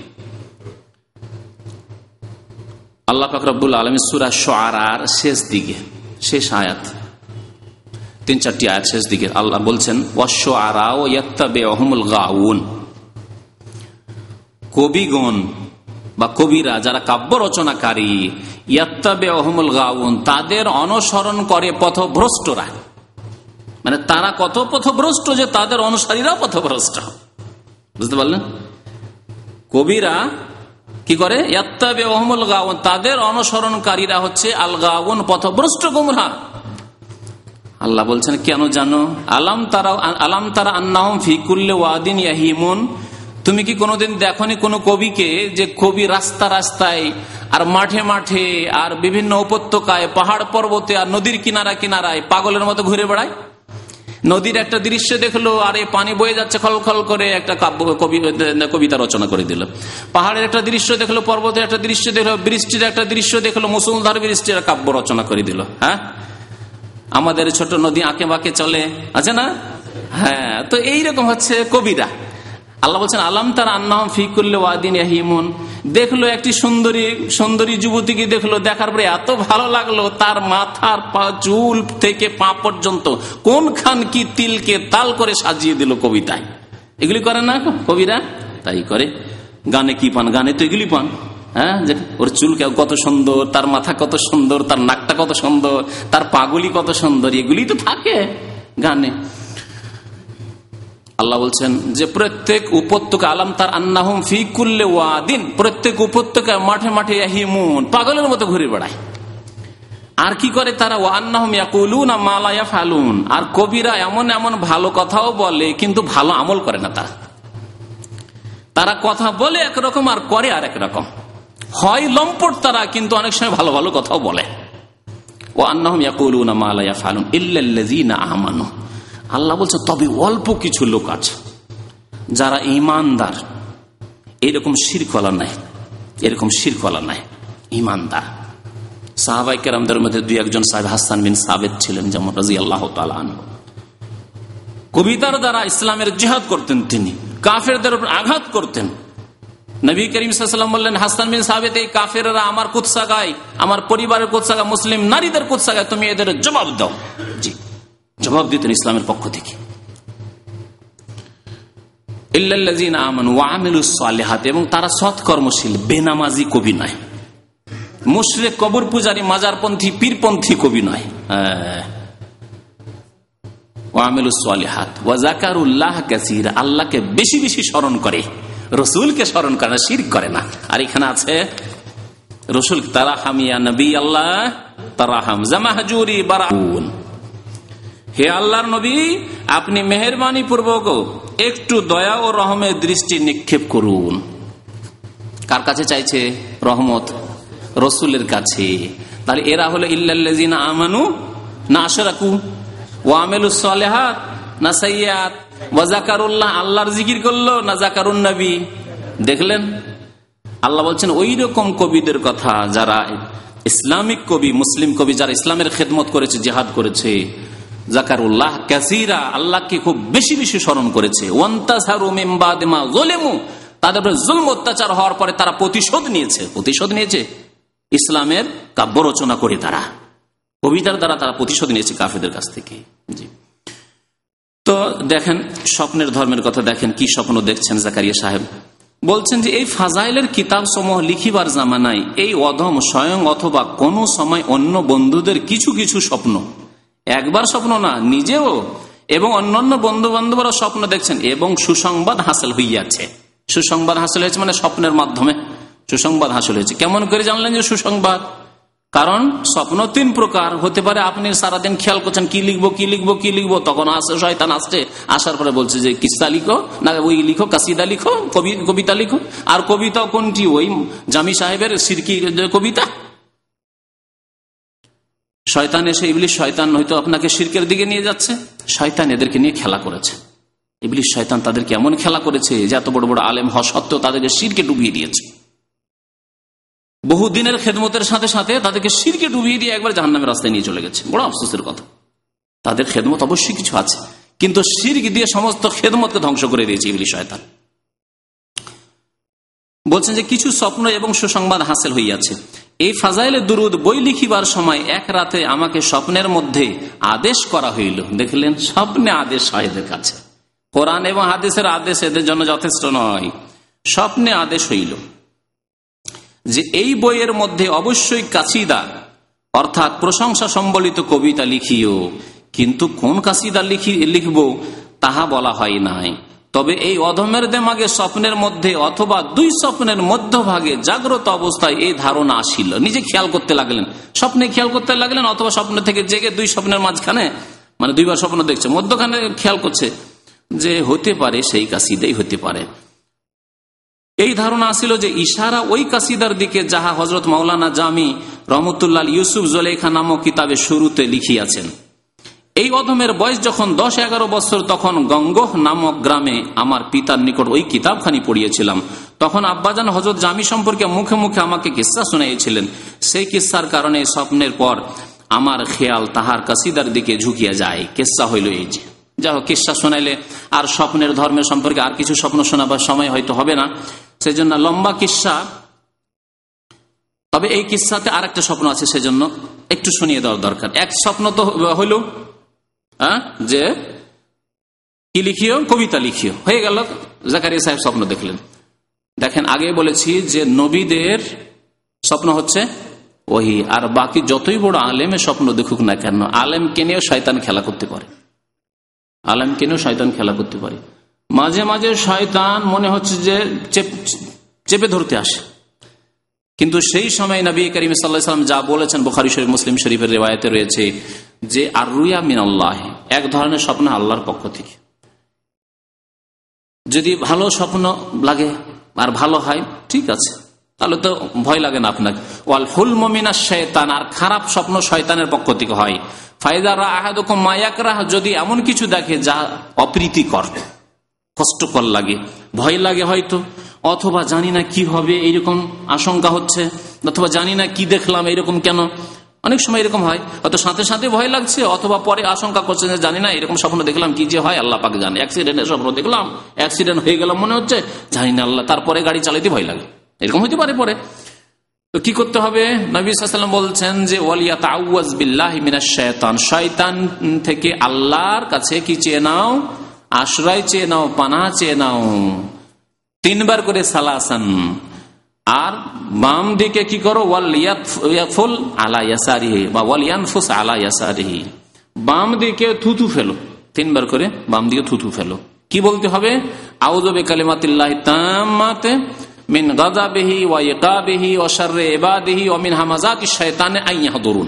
আল্লাহ পাক রব্বুল আলামিন সূরা শুআরার শেষ দিকে, শেষ আয়াত, তিন চারটি আয়াত শেষ দিকে আল্লাহ বলছেন ওয়াশ-শুআরা ইয়াত্তাবিউহুমুল গাউন, কবিগণ বা কবিরা যারা কাব্য রচনাকারী, ইয়াত্তাবিউহুমুল গাউন, তাদের অনুসরণ করে পথভ্রষ্টরা। মানে তারা কত পথভ্রষ্ট যে তাদের অনুসারীরা পথভ্রষ্ট। বুঝতে পারলেন? কবিরা কি করে? ইয়াত্তাবিউহুমুল গাওয়ুন, তাদের অনুসরণকারীরা হচ্ছে আল গাওয়ুন, পথভ্রষ্ট গুমরাহ। আল্লাহ বলছেন কেন জানো? আলাম তারা আলাম তারা আন্নাহুম ফি কুল্লি ওয়াদিন ইয়াহিমুন, তুমি কি কোনোদিন দেখনি কোন কবিকে যে কবি রাস্তা রাস্তায় আর মাঠে মাঠে আর বিভিন্ন উপত্যকায়, পাহাড় পর্বতে আর নদীর কিনারা কিনারায় পাগলের মতো ঘুরে বেড়ায়? নদীর একটা দৃশ্য দেখলো আর এই পানি বয়ে যাচ্ছে খলখল করে, একটা কাব্য কবিতা রচনা করে দিল। পাহাড়ের একটা দৃশ্য দেখলো, পর্বতের একটা দৃশ্য দেখলো, বৃষ্টির একটা দৃশ্য দেখলো, মুসলধার বৃষ্টির কাব্য রচনা করে দিল। হ্যাঁ, আমাদের ছোট নদী আঁকে বাঁকে চলে, আছে না? হ্যাঁ, তো এইরকম হচ্ছে কবিরা। আল্লাহ বলছেন আলাম তারা আন্নাহুম ফি কুল্লি ওয়াদিন ইয়াহিমুন, দেখলো একটি সুন্দরী সুন্দরী যুবতীকে দেখলো, দেখার পরে এত ভালো লাগলো, তার মাথার পা চুল থেকে পা পর্যন্ত কোনখান কি তিলকে তাল করে সাজিয়ে দিল কবিতায়। এগুলি করে না কবিরা? তাই করে। গানে কি পান? গানে তো এগুলি পান। হ্যাঁ, ওর চুল কত সুন্দর, তার মাথা কত সুন্দর, তার নাকটা কত সুন্দর, তার পাগুলি কত সুন্দর, এগুলি তো থাকে গানে। আল্লাহ বলছেন যে প্রত্যেক উপত্যকা, আলাম তার আন্নাহুম ফি কুল্লি ওয়াদিন, প্রত্যেক উপত্যকা মাঠে মাঠে ইয়াহিমুন, পাগলের মতো ঘুরে বেড়ায়। আর কি করে তারা? ওয়া আন্নাহুম ইয়াকুলুনা মা লা ইয়াফআলুন, আর কবিরা এমন এমন ভালো কথাও বলে কিন্তু ভালো আমল করে না। তারা তারা কথা বলে একরকম আর করে আর এক রকম। হয় লম্পট তারা, কিন্তু অনেক সময় ভালো ভালো কথাও বলে। ওয়া আন্নাহুম ইয়াকুলুনা মা লা ইয়াফআলুন ইল্লাল্লাযীনা আমানু, আল্লাহ বলছে তবে অল্প কিছু লোক আছে যারা ঈমানদার, এরকম শিরকওয়ালা নাই, এরকম শিরকওয়ালা নাই, ঈমানদার। সাহাবায়ে কেরামদের মধ্যে দুই একজন সাহাবী হাসান বিন সাবিত ছিলেন, যেমন রাদিয়াল্লাহু তাআলা আনহু। কবিতার দ্বারা ইসলামের জিহাদ করতেন তিনি, কাফেরদের উপর আঘাত করতেন। নবী করিম সাল্লাল্লাহু আলাইহি ওয়াসাল্লাম বললেন, হাসান বিন সাবিত, এই কাফেররা আমার কুৎসা গায়, আমার পরিবারের কুৎসা গায়, মুসলিম নারীদের কুৎসা গায়, তুমি এদের জবাব দাও। জি, জবাব দিতেন ইসলামের পক্ষ থেকে। ইল্লাল্লাযীনা আমানু ওয়া আমিলুস সালিহাত, এবং তারা সৎকর্মশীল, বেনামাজি কবি নয়, মুশরিক কবর পূজারী মাজারপন্থী পীরপন্থী কবি নয়। ওয়া আমিলুস সালিহাত ওয়া যাকারুল্লাহ কাসীরা, আল্লাহকে বেশি বেশি স্মরণ করে, রাসূলকে স্মরণ করে না, শিরক করে না। আর এখানে আছে রাসূল তারাহাম ইয়া নবী আল্লাহ তারাহাম জামাহজুরি বারাউন, হে আল্লাহর নবী আপনি মেহেরবানি পূর্বক একটু দয়া ও রহমের দৃষ্টি নিক্ষেপ করুন। কার কাছে চাইছে রহমত? রসুলের কাছে। তাহলে এরা হলো ইল্লাল্লাযীনা আমানু না আশরাকু ওয়া আমিলুস সালিহাত না সাইয়্যাত ওয়া যাকারুল্লাহ, আল্লাহর জিকির করলো না যাকারুন নবী। দেখলেন আল্লাহ বলছেন ওই রকম কবিদের কথা যারা ইসলামিক কবি, মুসলিম কবি, যারা ইসলামের খেদমত করেছে, জিহাদ করেছে, যাকারুল্লাহ কাসীরা, আল্লাহকে খুব বেশি বেশি স্মরণ করেছে। ওয়ান্তাসারু মিন বাদি মা যুলিমু, তাদের উপর জুলম অত্যাচার হওয়ার পরে তারা প্রতিশোধ নিয়েছে, প্রতিশোধ নিয়েছে ইসলামের কাব্য রচনা করে, তারা কবিতার দ্বারা তারা প্রতিশোধ নিয়েছে কাফেরদের কাছ থেকে। জি, তো দেখেন স্বপ্নের ধর্মের কথা, দেখেন কি স্বপ্ন দেখছেন জাকারিয়া সাহেব। বলছেন যে এই ফাজাইলের কিতাব সমূহ লিখিবার জামানায় এই অধম স্বয়ং অথবা কোন সময় অন্য বন্ধুদের কিছু কিছু স্বপ্ন, একবার স্বপ্ন না, নিজেও এবং অন্যান্য বন্ধু বান্ধবরা স্বপ্ন দেখছেন এবং সুসংবাদ হাসিল হইয়াছে। সুসংবাদ হাসিল হয়েছে মানে স্বপ্নের মাধ্যমে সুসংবাদ হাসিল হয়েছে। কেমন করে জানলেন যে সুসংবাদ? কারণ স্বপ্ন তিন প্রকার হতে পারে। আপনি সারাদিন খেয়াল করছেন কি লিখবো কি লিখবো কি লিখবো, তখন আসে শয়তান, আসছে, আসার পরে বলছে যে কিস্সা লিখো, না ওই লিখো, কাসিদা লিখো, কবিতা লিখো। আর কবিতা কোনটি? ওই জামি সাহেবের সিরকি কবিতা। শয়তান এসে, ইবলিশ শয়তান হয়তো আপনাকে শিরকের দিকে নিয়ে যাচ্ছে, শয়তান এদেরকে নিয়ে খেলা করেছে। ইবলিশ শয়তান তাদেরকে এমন খেলা করেছে যে এত বড় বড় আলেম হওয়া সত্ত্বেও তাদেরকে শিরকে ডুবিয়ে দিয়েছে। বহুদিনের খেদমতের সাথে সাথে তাদেরকে শিরকে ডুবিয়ে দিয়ে একবার জাহান্নামের রাস্তায় নিয়ে চলে গেছে। বড় আফসোসের কথা। তাদের খেদমত অবশ্যই কিছু আছে, কিন্তু শিরক দিয়ে সমস্ত খেদমতকে ধ্বংস করে দিয়েছে ইবলিশ শয়তান। বলছেন যে কিছু স্বপ্ন এবং সুসংবাদ হাসিল হইয়াছে। এই ফাজাইলে দুরুদ বই লিখিবার সময় এক রাতে আমাকে স্বপ্নের মধ্যে আদেশ করা হইল। দেখলেন, স্বপ্নে আদেশ হয় এদের কাছে। কোরআন এবং হাদিসের আদেশ এদের জন্য যথেষ্ট নয়, স্বপ্নে আদেশ হইল যে এই বইয়ের মধ্যে অবশ্যই কাসিদা অর্থাৎ প্রশংসা সম্বলিত কবিতা লিখিও, কিন্তু কোন কাসিদা লিখি লিখব তাহা বলা হয় নাই। তবে এই অধমের দেমাগে স্বপ্নের মধ্যে অথবা দুই স্বপ্নের মধ্যভাগে জাগ্রত অবস্থায় এই ধারণা আসিল। নিজে খেয়াল করতে লাগলেন, স্বপ্নে খেয়াল করতে লাগলেন, অথবা স্বপ্ন থেকে জেগে দুই স্বপ্নের মাঝখানে, মানে দুইবার স্বপ্ন দেখছে, মধ্যখানে খেয়াল করছে যে হতে পারে সেই কাসিদাই হতে পারে। এই ধারণা আসিল যে ইশারা ওই কাসিদার দিকে যাহা হযরত মাওলানা জামি রহমতুল্লাহ ইউসুফ জুলেখা নামক কিতাবে শুরুতে লিখিয়াছেন। এই অধমের বয়স যখন দশ এগারো বছর, তখন গঙ্গোহ নামক গ্রামে আমার পিতার নিকট ওই কিতাবখানি পড়িয়েছিলাম। তখন আব্বাজান হযরত জামি সম্পর্কে মুখে মুখে আমাকে কিস্সা শুনাইছিলেন। সেই কিস্সার কারণে স্বপ্নের পর আমার খেয়াল তাহার কাসিদার দিকে ঝুঁকিয়া যায়। কিস্সা হইল এই যে, যা হোক, কিস্সা শোনাইলে আর স্বপ্নের ধর্মের সম্পর্কে আর কিছু স্বপ্ন শোনাবার সময় হয়তো হবে না, সেই জন্য লম্বা কিস্সা। তবে এই কিস্সাতে আর একটা স্বপ্ন আছে, সেজন্য একটু শুনিয়ে দেওয়ার দরকার। এক স্বপ্ন তো হইল যে কি লিখিও, কবিতা লিখিও, হয়ে গেল। জাকারিয়া সাহেব স্বপ্ন দেখলেন। দেখেন, আগে বলেছি যে নবীদের স্বপ্ন হচ্ছে ওহী, আর বাকি যতই বড় আলেমে স্বপ্ন দেখুক না কেন, আলেমকে নিয়েও শয়তান খেলা করতে পারে, আলেমকে নিয়েও শয়তান খেলা করতে পারে। মাঝে মাঝে শয়তান মনে হচ্ছে যে চেপে ধরতে আসে, কিন্তু সেই সময় নবী করিম সাল্লাল্লাহু আলাইহি ওয়াসাল্লাম যা বলেছেন বুখারী শরীফ, মুসলিম শরীফের রিওয়ায়াতে রয়েছে যে আর রুয়া মিনাল্লাহ, এক ধরনের স্বপ্ন আল্লাহর পক্ষ থেকে। যদি ভালো স্বপ্ন লাগে আর ভালো হয়, ঠিক আছে, তাহলে তো ভয় লাগে না আপনাকে। ওয়াল হুলমু মিনাশ শায়তান, আর খারাপ স্বপ্ন শয়তানের পক্ষ থেকে হয়। ফাইদা রা আহাদুকুম মা ইয়াকরাহ, যদি এমন কিছু দেখে যা অপ্রীতিকর, কষ্টকর লাগে, ভয় লাগে হয়তো, অথবা জানি না কি হবে এইরকম আশঙ্কা হচ্ছে, অথবা জানি না কি দেখলাম এইরকম কেন, অনেক সময় এরকম হয়, হয়তো সাথে সাথে ভয় লাগছে, অথবা পরে আশঙ্কা করছে যে জানি না এরকম স্বপ্ন দেখলাম, কি যে হয় আল্লাহ পাক জানে। অ্যাক্সিডেন্টের স্বপ্ন দেখলাম, অ্যাক্সিডেন্ট হয়ে গেলাম মনে হচ্ছে, জানি না আল্লাহ, তারপরে গাড়ি চালাইতে ভয় লাগে, এরকম হইতে পারে পরে। তো কি করতে হবে? নবী সাল্লাল্লাহু আলাইহি ওয়াসাল্লাম বলছেন যে ওয়ালিয়াতাউযাজ বিল্লাহি মিনাশ শায়তান, শয়তান থেকে আল্লাহর কাছে কি চেয়ে নাও, আশ্রয় চেয়ে নাও, পানাহ চেয়ে নাও, তিনবার করে সালাসান। আর বাম দিকে কি করো, ওয়ালিয়াতফুল আলা ইয়াসারিহি বা ওয়ালিয়ানফুস আলা ইয়াসারিহি, বাম দিকে থুথু ফেলো, তিনবার করে বাম দিকে থুথু ফেলো। কি বলতে হবে? আউযু বিকালিমাতিল্লাহি তাম্মাতি মিন গাযাবিহি ওয়া ইকাবিহি ওয়া শাররি ইবাদিহি ওয়া মিন হামাযাতিশ শায়তানি আন ইয়াহদুরুন।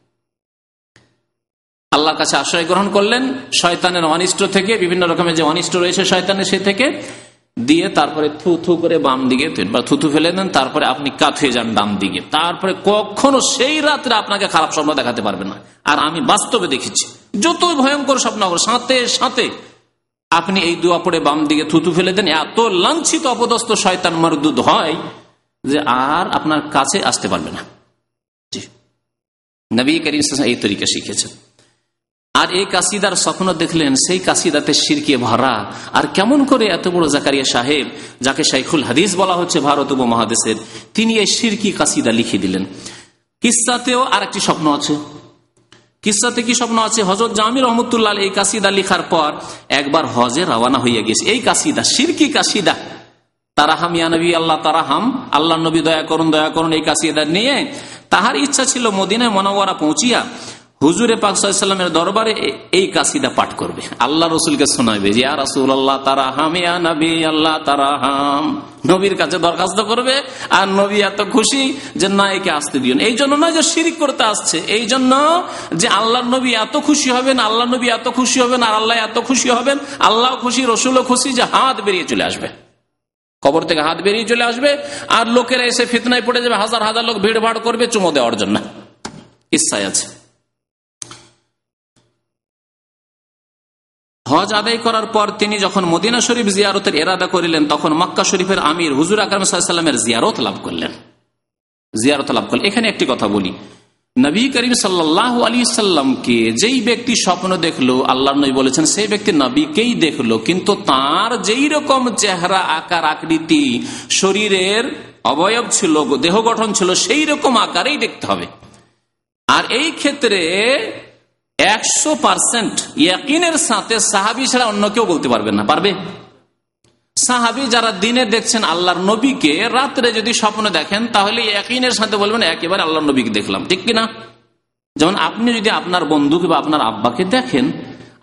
আল্লাহর কাছে আশ্রয় গ্রহণ করলেন শয়তানের অনিষ্ট থেকে, বিভিন্ন রকমের যে অনিষ্ট রয়েছে শয়তানের সে থেকে, দিয়ে তারপরে থু থু করে বাম দিকে তিনবার থুথু ফেলে দেন, তারপরে আপনি কাত হয়ে যান ডান দিকে। তারপরে কখনো সেই রাত্রে আপনাকে খারাপ স্বপ্ন দেখাতে পারবে না। আর আমি বাস্তবে দেখেছি, যতই ভয়ঙ্কর স্বপ্ন হোক, সাথে সাথে আপনি এই দোয়া পড়ে বাম দিকে থুথু ফেলে দেন, এত লাঞ্ছিত অপদস্থ শয়তান মারদুদ হয় যে আর আপনার কাছে আসতে পারবে না। নবী করিম সাল্লাল্লাহু আলাইহি ওয়াসাল্লাম এই তরিকা শিখেছেন। আর এই কাসিদার স্বপ্ন দেখলেন, সেই কাসিদাতে শিরকে ভরা। আর কেমন করে এত বড় জাকারিয়া সাহেব, যাকে শাইখুল হাদিস বলা হচ্ছে ভারত উপমহাদেশের, তিনি এই শিরকি কাসিদা লিখে দিলেন। কিসসাতেও আর একটি স্বপ্ন আছে। কিসসাতে কি স্বপ্ন আছে? হযরত জামি রহমতুল্লাহ এই কাসিদা লিখার পর একবার হজে রওনা হইয়া গেছে। এই কাসিদা, শিরকি কাসিদা, তারাহাম ইয়া নবী আল্লাহ তারাহাম, আল্লাহ নবী দয়া করুন দয়া করুন, এই কাসিদা নিয়ে তাহার ইচ্ছা ছিল মদিনায় মুনাওয়ারা পৌঁছিয়া হুজুরে পাক সাল্লাল্লাহু আলাইহি ওয়াসাল্লামের দরবারে এই কাসিদা পাঠ করবে, আল্লাহ রসুলকে শোনাবে যে ইয়া রাসূলুল্লাহ তারাহাম, ইয়া নবী আল্লাহ তারাহাম, নবীর কাছে দরখাস্ত করবে। আর নবী এত খুশি যে না, একে আসতে দিও না। এই জন্য নয় যে শিরিক করতে আসছে, এই জন্য যে আল্লাহ নবী এত খুশি হবেন, আল্লাহ নবী এত খুশি হবেন, আর আল্লাহ এত খুশি হবেন, আল্লাহ খুশি, রসুলও খুশি, যে হাত বেরিয়ে চলে আসবে, কবর থেকে হাত বেরিয়ে চলে আসবে, আর লোকেরা এসে ফিতনায় পড়ে যাবে, হাজার হাজার লোক ভিড় ভাড় করবে চুমো দেওয়ার জন্য। ইচ্ছায় আছে। হজ আদায় করার পর তিনি যখন মদিনা শরীফ জিয়ারতের ইরাদা করিলেন, তখন মক্কা শরীফের আমির হুজুর আকরাম সাল্লাল্লাহু আলাইহি ওয়াসাল্লামের জিয়ারত লাভ করলেন। জিয়ারত লাভ করলেন। এখানে একটি কথা বলি, নবী করিম সাল্লাল্লাহু আলাইহি সাল্লামকে যেই ব্যক্তি স্বপ্ন দেখলো, আল্লাহর নবী বলেছেন সেই ব্যক্তি নবীকেই দেখলো, কিন্তু তার যেই রকম চেহারা, আকার, আকৃতি, শরীরের অবয়ব ছিল, দেহ গঠন ছিল, সেই রকম আকারেই দেখতে হবে। আর এই ক্ষেত্রে একশো পার্সেন্ট ইয়াকিনের সাথে সাহাবি ছাড়া অন্য কেউ বলতে পারবেন না। পারবে? সাহাবি যারা দিনে দেখছেন আল্লাহর নবীকে, রাত্রে যদি স্বপ্ন দেখেন তাহলে ইয়াকিনের সাথে বলবেন একেবারে আল্লাহর নবীকে দেখলাম, ঠিক কিনা? যেমন আপনি যদি আপনার বন্ধুকে বা আপনার আব্বাকে দেখেন,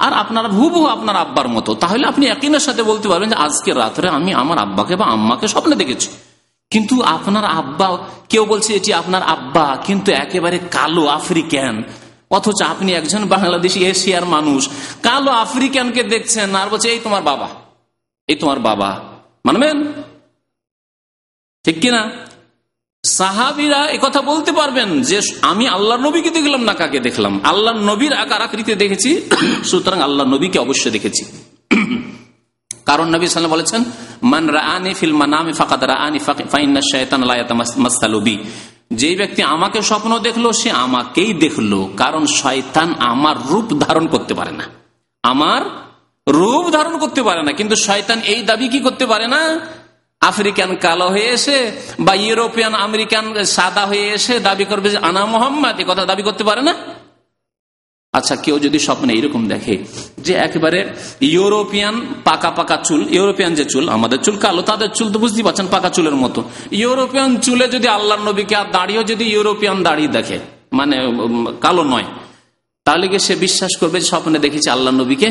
আর আপনার হুবহু আপনার আব্বার মতো, তাহলে আপনি ইয়াকিনের সাথে বলতে পারবেন যে আজকে রাত্রে আমি আমার আব্বাকে বা আম্মাকে স্বপ্নে দেখেছি। কিন্তু আপনার আব্বা, কেউ বলছে এটি আপনার আব্বা কিন্তু একেবারে কালো আফ্রিকান, অথচ আপনি একজন বাংলাদেশি এশিয়ার মানুষ, কালো আফ্রিকানকে দেখছেন আর বলছে এই তোমার বাবা, এই তোমার বাবা, মানবেন? ঠিক কিনা? সাহাবীরা একথা বলতে পারবেন যে আমি আল্লাহ নবীকে দেখলাম না কাকে দেখলাম, আল্লাহ নবীর আকার আকৃতি দেখেছি, সুতরাং আল্লাহ নবীকে অবশ্যই দেখেছি। কারণ নবী সাল্লাল্লাহু আলাইহি ওয়াসাল্লাম বলেছেন, মান রাআনি ফিল মানামি ফাকাদ রাআনি ফাইন্না শাইতান লা ইয়াতামাসসালু বি, যে ব্যক্তি আমাকে স্বপ্ন দেখলো সে আমাকেই দেখলো, কারণ শয়তান আমার রূপ ধারণ করতে পারে না, আমার রূপ ধারণ করতে পারে না। কিন্তু শয়তান এই দাবি কি করতে পারে না, আফ্রিকান কালো হয়ে এসে বা ইউরোপিয়ান আমেরিকান সাদা হয়ে এসে দাবি করবে যে আনা মোহাম্মদ, এ কথা দাবি করতে পারে না। আচ্ছা, কেউ যদি স্বপ্নে এরকম দেখে যে একেবারে ইউরোপিয়ান পাকা পাকা চুল, ইউরোপিয়ান যে চুল, আমাদের চুল কালো, তাদের চুল তো বুঝতেই পারছেন পাকা চুলের মতো, ইউরোপিয়ান চুলে যদি আল্লাহ নবীকে আর দাড়িও যদি ইউরোপিয়ান দাড়ি দেখে, মানে কালো নয়, তাহলে কি সে বিশ্বাস করবে স্বপ্নে দেখেছে আল্লাহ নবীকে?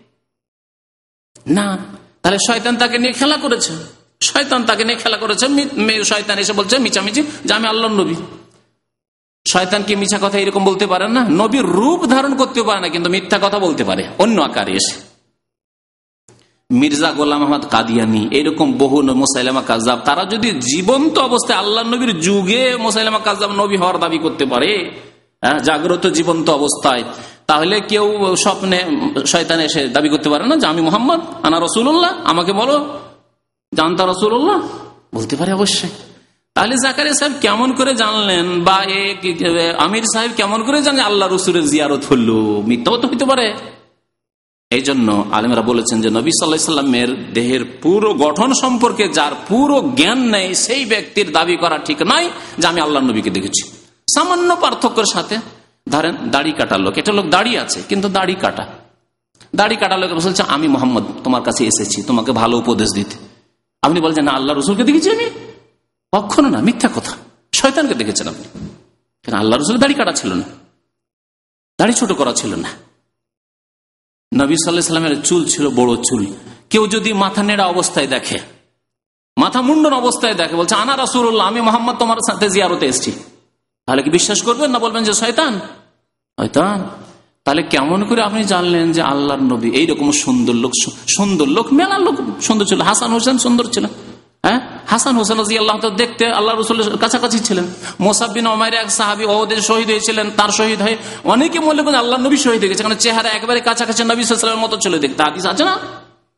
না। তাহলে শয়তান তাকে নিয়ে খেলা করেছে, শয়তান তাকে নিয়ে খেলা করেছে। শয়তান এসে বলছে মিছামিছি যে আমি আল্লাহ নবী। শয়তান কি মিথ্যা কথা এরকম বলতে পারেন না? নবীর রূপ ধারণ করতে পারে না, কিন্তু মিথ্যা কথা বলতে পারে অন্য আকারে এসে। মির্জা গোলাম আহমদ কাদিয়ানি, এরকম বহু মুসাইলামা কাযযাব, তারা যদি জীবন্ত অবস্থায় আল্লাহ নবীর যুগে মুসাইলামা কাযযাব নবী হওয়ার দাবি করতে পারে, জাগ্রত জীবন্ত অবস্থায়, তাহলে কেউ স্বপ্নে শয়তান এসে দাবি করতে পারে না যে আমি মুহাম্মদ, আনা রাসূলুল্লাহ, আমাকে বলো জানতা রাসূলুল্লাহ, বলতে পারে অবশ্যই। তাহলে জাকারিয়া সাহেব কেমন করে জানলেন, বা আমির সাহেব কেমন করে জানেন আল্লাহ রসুলের জিয়ারত হলো? মিথ্যাও তো হইতে পারে। এই জন্য আলেমরা বলেছেন যে নবী সাল্লাল্লাহু আলাইহি ওয়াসাল্লামের দেহের পুরো গঠন সম্পর্কে যার পুরো জ্ঞান নেই, সেই ব্যক্তির দাবি করা ঠিক নয় যে আমি আল্লাহ নবীকে দেখেছি। সামান্য পার্থক্যের সাথে, ধরেন দাড়ি কাটা লোক, এটা লোক দাড়ি আছে কিন্তু দাড়ি কাটা, দাড়ি কাটা লোক বলছে আমি মোহাম্মদ তোমার কাছে এসেছি তোমাকে ভালো উপদেশ দিতে, আপনি বলছেন না আল্লাহ রসুলকে দেখেছি আমি, কখনো না, মিথ্যা কথা, শয়তানকে দেখেছেন আপনি। কেন? আল্লাহ রসুল দাড়ি কাটা ছিল না, দাড়ি ছোট করা ছিল না। নবী সাল্লাল্লাহু আলাইহি ওয়াসাল্লামের চুল ছিল বড় চুল। কেউ যদি মাথা নেড়া অবস্থায় দেখে, মাথা মুন্ডন অবস্থায় দেখে, বলছে আনা রাসূলুল্লাহ, আমি মোহাম্মদ তোমার সাথে জিয়ারতে এসেছি, তাহলে কি বিশ্বাস করবেন না বলবেন যে শয়তান? শয়তান। তাহলে কেমন করে আপনি জানলেন যে আল্লাহর নবী? এইরকম সুন্দর লোক, সুন্দর লোক মেলা লোক সুন্দর ছিল, হাসান হোসেন সুন্দর ছিল, হ্যাঁ, হাসান হোসেন রাদিয়াল্লাহু তাআলা দেখতে আল্লাহ রাসূলের কাছাকাছি ছিলেন। মুসাব বিন উমাইর এক সাহাবী ওহদে শহীদ হয়েছিলেন, তার শহীদ হয়ে অনেকে মনে করেন আল্লাহ নবী শহীদ হয়ে গেছে, কারণ চেহারা একেবারে কাছাকাছি নবী সাল্লাল্লাহু আলাইহি ওয়াসাল্লামের মতো ছিল দেখতে, হাদিস আছে না?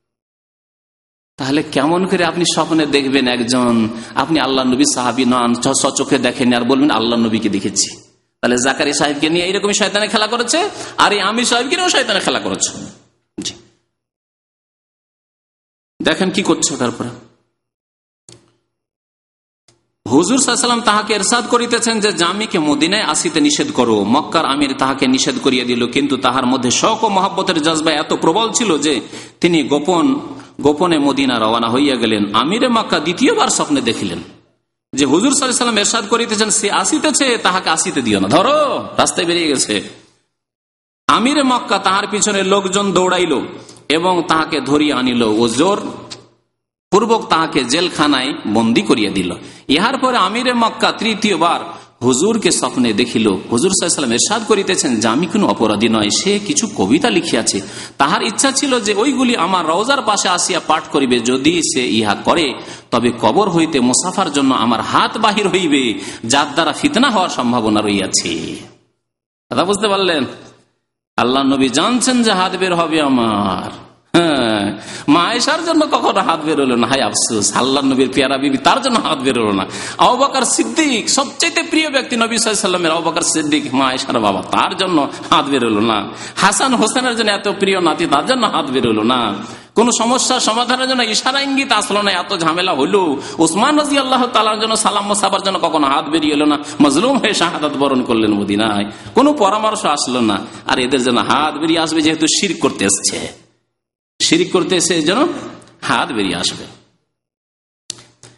তাহলে কেমন করে আপনি স্বপ্নে দেখবেন একজন, আপনি আল্লাহ নবী সাহাবী নন, চোখে দেখেন আর বলবেন আল্লাহ নবীকে দেখেছি? তাহলে জাকারিয়া সাহেবকে নিয়ে এইরকমই শয়তানে খেলা করেছে, আর এই আমির সাহেবকে নিয়েও শয়তানে খেলা করেছে। দেখেন কি করছে। তারপরে হুজুর সাল্লাল্লাহু আলাইহি ওয়াসাল্লাম তাহাকে ইরশাদ করিতেছেন যে জামিকে মদিনায় আসিতে নিষেধ করো। মক্কার আমির তাহাকে নিষেধ করিয়া দিল, কিন্তু তাহার মধ্যে শওক ও মহব্বতের জজবা এত প্রবল ছিল যে তিনি গোপন গোপনে মদিনা রওনা হইয়া গেলেন। আমিরে মক্কা দ্বিতীয়বার স্বপ্নে দেখিলেন যে হুজুর সাল্লাল্লাহু আলাইহি ওয়াসাল্লাম ইরশাদ করিতেছেন সে আসিতেছে, তাহাকে আসিতে দিও না, ধরো, রাস্তায় বেরিয়ে গেছে। আমিরে মক্কা তাহার পিছনে লোকজন দৌড়াইল এবং তাহাকে ধরিয়া আনিল ও জোর পূর্বক তাহাকে জেলখানায় বন্দী করিয়া দিল। ইহার পরে আমিরে মক্কা তৃতীয়বার হুজুরকে স্বপ্নে দেখিল। হুজুর সাল্লাল্লাহু আলাইহি ওয়াসাল্লাম ইরশাদ করিতেছেন যে আমি কোনো অপরাধী নয়, সে কিছু কবিতা লিখিয়াছে, তাহার ইচ্ছা ছিল যে ওইগুলি আমার রওজার পাশে আসিয়া পাঠ করিবে। যদি সে ইহা করে তবে কবর হইতে মুসাফার জন্য আমার হাত বাহির হইবে, যার দ্বারা ফিতনা হওয়ার সম্ভাবনা রইয়াছে। কথা বুঝতে পারলেন? আল্লাহ নবী জানছেন যে হাত বের হবে আমার। হ্যাঁ, মা আয়েশার জন্য কখনো হাত বের হলো না, হায় আফসোস, আল্লাহ নবীর পেয়ারা বিবি, তার জন্য হাত বের হলো না। আবু বকর সিদ্দিক, সবচেয়ে প্রিয় ব্যক্তি নবী সাল্লাল্লাহু আলাইহি ওয়াসাল্লামের, আবু বকর সিদ্দিক মা আয়েশার বাবা, তার জন্য হাত বের হলো না। হাসান হোসেনের জন্য এত প্রিয় নাতি, তার জন্য হাত বের হলো না। কোন সমস্যার সমাধানের জন্য ইশারা ইঙ্গিত আসলো না, এত ঝামেলা হলো। উসমান রাদিয়াল্লাহু তাআলার জন্য সালাম মুসাফার জন্য কখনো হাত বেরিয়ে এলো না, মজলুম হয়ে শাহাদাত বরণ করলেন মদিনায়, কোনো পরামর্শ আসলো না। আর এদের জন্য হাত বেরিয়ে আসবে, যেহেতু শিরক করতে এসছে, শিরিক করতে এসে যেন হাত বেরিয়ে আসবে।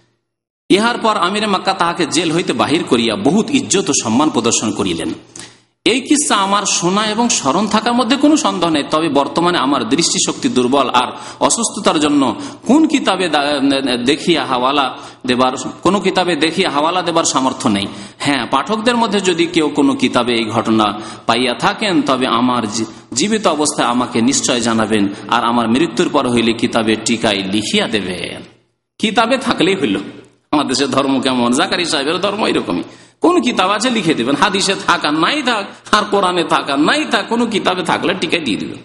ইহার পর আমিরে মক্কা তাহাকে জেল হইতে বাহির করিয়া বহুত ইজ্জত ও সম্মান প্রদর্শন করিলেন এই কিসসা আমার শোনা এবং স্মরণ থাকার মধ্যে কোনো সন্দেহ নেই, তবে বর্তমানে আমার দৃষ্টিশক্তি দুর্বল আর অসুস্থতার জন্য কোন কিতাবে দেখিয়া হাওয়ালা দেবার কোন কিতাবে দেখিয়া হাওয়ালা দেবার সামর্থ্য নেই। হ্যাঁ, পাঠকদের মধ্যে যদি কেউ কোনো কিতাবে এই ঘটনা পাইয়া থাকেন তবে আমার জীবিত অবস্থায় আমাকে নিশ্চয় জানাবেন, আর আমার মৃত্যুর পর হইলে কিতাবে টিকায় লিখিয়া দেবেন। কিতাবে থাকলেই হইল। আমাদের দেশের ধর্ম কেমন, জাকারি সাহেবের ধর্ম এরকমই, কোন কিতাব আছে লিখে দেবেন, হাদিসে থাক আর নাই থাক, আর কোরআনে থাক আর নাই থাক, কোন কিতাবে থাকলে টিকে দিয়ে দিবেন।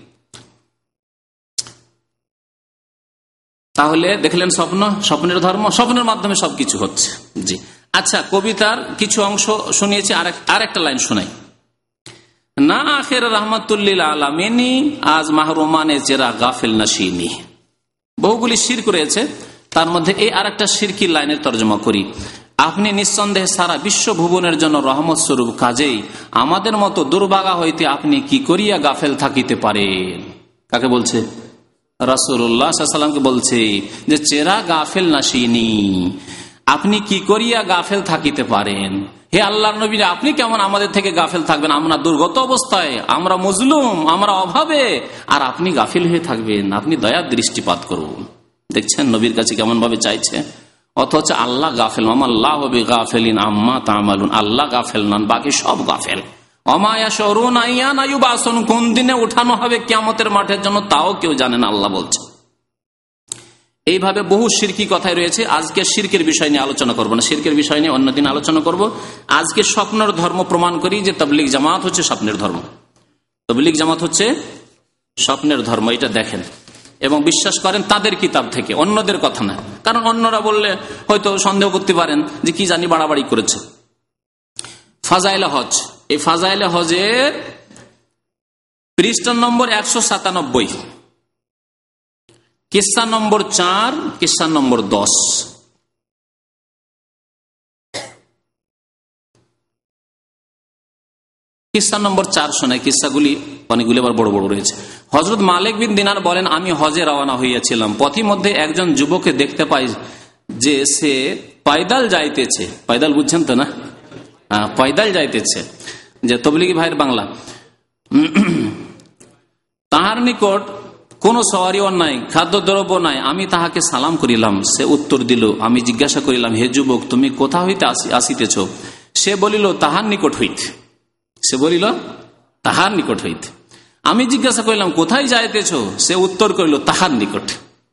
তাহলে দেখলেন স্বপ্ন, স্বপ্নের ধর্ম, স্বপ্নের মাধ্যমে সবকিছু হচ্ছে। জি আচ্ছা, কবিতার কিছু অংশ শুনিয়েছি, আর একটা লাইন শোনাই। না আখের রহমাতুল্লিল আলামিনী আজ মাহরুমানে চেরা গাফিল নাশিনী। বহুগুলি শিরক রয়েছে, তার মধ্যে এই আর একটা শিরকি লাইনের তর্জমা করি। আপনি নিঃসন্দেহে সারা বিশ্ব ভুবনের জন্য রহমত স্বরূপ, কাজেই আমাদের মতো দুর্ভাগা হইতে আপনি কি করিয়া গাফেল থাকিতে পারেন। কাকে বলছে? রাসূলুল্লাহ সাল্লাল্লাহু আলাইহি ওয়াসাল্লামকে বলছে যে চেরা গাফেল নাশিনী, আপনি কি করিয়া গাফেল থাকিতে পারেন। হে আল্লাহর নবী, আপনি কেমন আমাদের থেকে গাফেল থাকবেন? আমরা দুর্গত অবস্থায়, আমরা মজলুম, আমরা অভাবে, আর আপনি গাফিল হয়ে থাকবেন। আপনি দয়ার দৃষ্টিপাত করুন। দেখছেন নবীর কাছে কেমন ভাবে চাইছে, অথচ আল্লাহ গাফেল। আল্লাহ গাফেলিন আম্মা তামালুন, আল্লাহ গাফেল নন, বাকি সব গাফেল। অমায়া শরুন আইয়ান আয়ুবাসন, কোন দিনে উঠানো হবে কিয়ামতের মাঠের জন্য তাও কেউ জানে না, আল্লাহ বলছে। এইভাবে বহু শিরকি কথাই রয়েছে। আজকে শিরকের বিষয় নিয়ে আলোচনা করব না, শিরকের বিষয় নিয়ে অন্যদিন আলোচনা করব। আজকে স্বপ্নের ধর্ম প্রমাণ করি যে তাবলীগ জামাত হচ্ছে স্বপ্নের ধর্ম। তাবলীগ জামাত হচ্ছে স্বপ্নের ধর্ম, এটা দেখেন এবং বিশ্বাস করেন তাদের কিতাব থেকে, অন্যদের কথা না। কারণ অন্যরা বললে হয়তো সন্দেহ করতে পারেন যে কি জানি বাড়াবাড়ি করেছে। ফাজাইলে হজ, এই ফাজাইলে হজের পৃষ্ঠা নম্বর একশো সাতানব্বই, কিস্সা নম্বর চার, কিস্সা নম্বর দশ। কিস্সা নম্বর চার শোনায়, কিস্সাগুলি অনেকগুলি আবার বড় বড় রয়েছে। হযরত মালিক বিন দিনার বলেন, আমি হজে রওনা হইয়াছিলাম, পথিমধ্যে একজন যুবককে দেখতে পাই যে সে পায়দাল যাইতেছে। পায়দাল বুঝছেন তো না? পায়দাল যাইতেছে, যে তবলিগী ভাইয়ের বাংলা। তাহার নিকট কোন সওয়ারিও নাই, খাদ্যদ্রব্য নাই। আমি তাহাকে সালাম করিলাম, সে উত্তর দিল। আমি জিজ্ঞাসা করিলাম, হে যুবক, তুমি কোথা হইতে আসিতেছ? সে বলিল, তাহার নিকট হইতে। সে বলিল, তাহার নিকট হইতে। আমি জিজ্ঞাসা করিলাম, কোথায় যাইতেছ? সে উত্তর করিল, তাহার নিকট।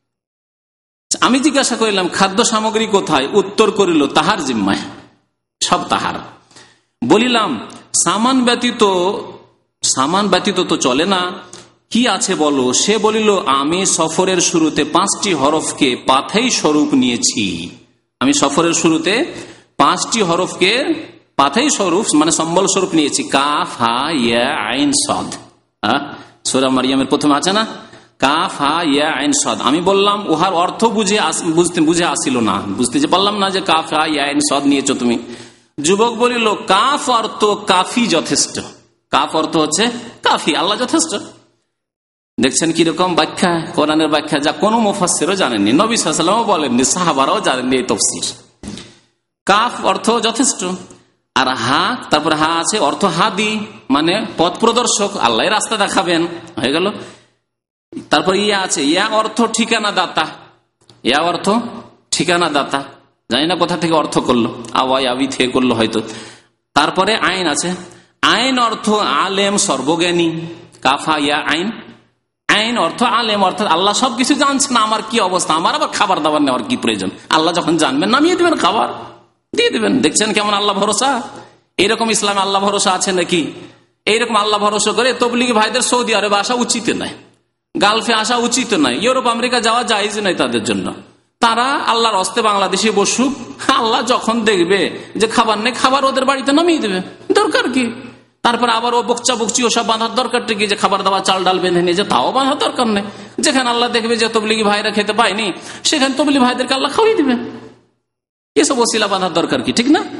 আমি জিজ্ঞাসা করিলাম, খাদ্য সামগ্রী কোথায়? উত্তর করিল, তাহার জিম্মায়, সব তাহার। বলিলাম, সামান ব্যতীত সামান ব্যতীত তো চলে না, কি আছে বলো? সে বলিল, আমি সফরের শুরুতে পাঁচটি হরফকে পাথেই স্বরূপ নিয়েছি। আমি সফরের শুরুতে পাঁচটি হরফকে পাথেই স্বরূপ মানে সম্বল স্বরূপ নিয়েছি। কাফ, হা, ইয়া, আইন, সদ। সূরা মারিয়ামের প্রথমে আছে না, কাফ, হা, ইয়া, আইন, সদ। আমি বললাম, উহার অর্থ বুঝে বুঝতে বুঝে আসিল না, বুঝতে যে পারলাম না যে কাফ, হা, ইয়া, আইন, সদ নিয়েছো তুমি। যুবক বলিল, কাফ অর্থ কাফি, যথেষ্ট। কাফ অর্থ হচ্ছে কাফি, আল্লাহ যথেষ্ট। দেখছেন কিরকম ব্যাখ্যা, কোরআনের ব্যাখ্যা, যা কোনো মুফাসসিরও জানেননি, নবী সাল্লাল্লাহু আলাইহি ওয়াসাল্লামও বলেননি, সাহাবারাও জানেননি এই তাফসীর। কাফ অর্থ যথেষ্ট, আর হা, তারপর হা আছে অর্থ হাদি, মানে পথ প্রদর্শক, আল্লাহ রাস্তা দেখাবেন, হয়ে গেল। তারপর ইয়া আছে, ইয়া অর্থ ঠিকানা দাতা, ইয়া অর্থ ঠিকানা দাতা, জানি না কোথা থেকে অর্থ করলো, আওয়াই আবি থেকে করলো হয়তো। তারপরে আইন আছে, আইন অর্থ আলেম, সর্বজ্ঞানী। কাফা, ইয়া, আইন। আইন অর্থ আলেম, অর্থাৎ আল্লাহ সবকিছু জানছেন, আমার কি অবস্থা, আমার আবার খাবার দাবার নেওয়ার কি প্রয়োজন। আল্লাহ যখন জানবেন নামিয়ে দিবেন, খাবার দিয়ে দিবেন। দেখছেন কেমন আল্লাহ ভরসা। এইরকম ইসলামে আল্লাহ ভরসা আছে নাকি? এইরকম আল্লাহ ভরসা করে তবলিগী ভাইদের সৌদি আরবে আসা উচিত নয়, গালফে আসা উচিত নয়, ইউরোপ আমেরিকা যাওয়া জায়েজ নয় তাদের জন্য। তারা আল্লাহর হস্তে বাংলাদেশে বসুক, আল্লাহ যখন দেখবে যে খাবার নেই, খাবার ওদের বাড়িতে নামিয়ে দেবে, দরকার কি? তারপর আবার ও বকচা বকচি ওসব বাঁধার দরকারটা কি, যে খাবার দাবার চাল ডাল বেঁধে নিয়ে যে তাও বাঁধার দরকার নেই। যেখানে আল্লাহ দেখবে যে তবলিগী ভাইরা খেতে পায়নি, সেখানে তবলিগী ভাইদেরকে আল্লাহ খাওয়াই দিবে। এসব ওসিলা বাঁধার দরকার কি, ঠিক না?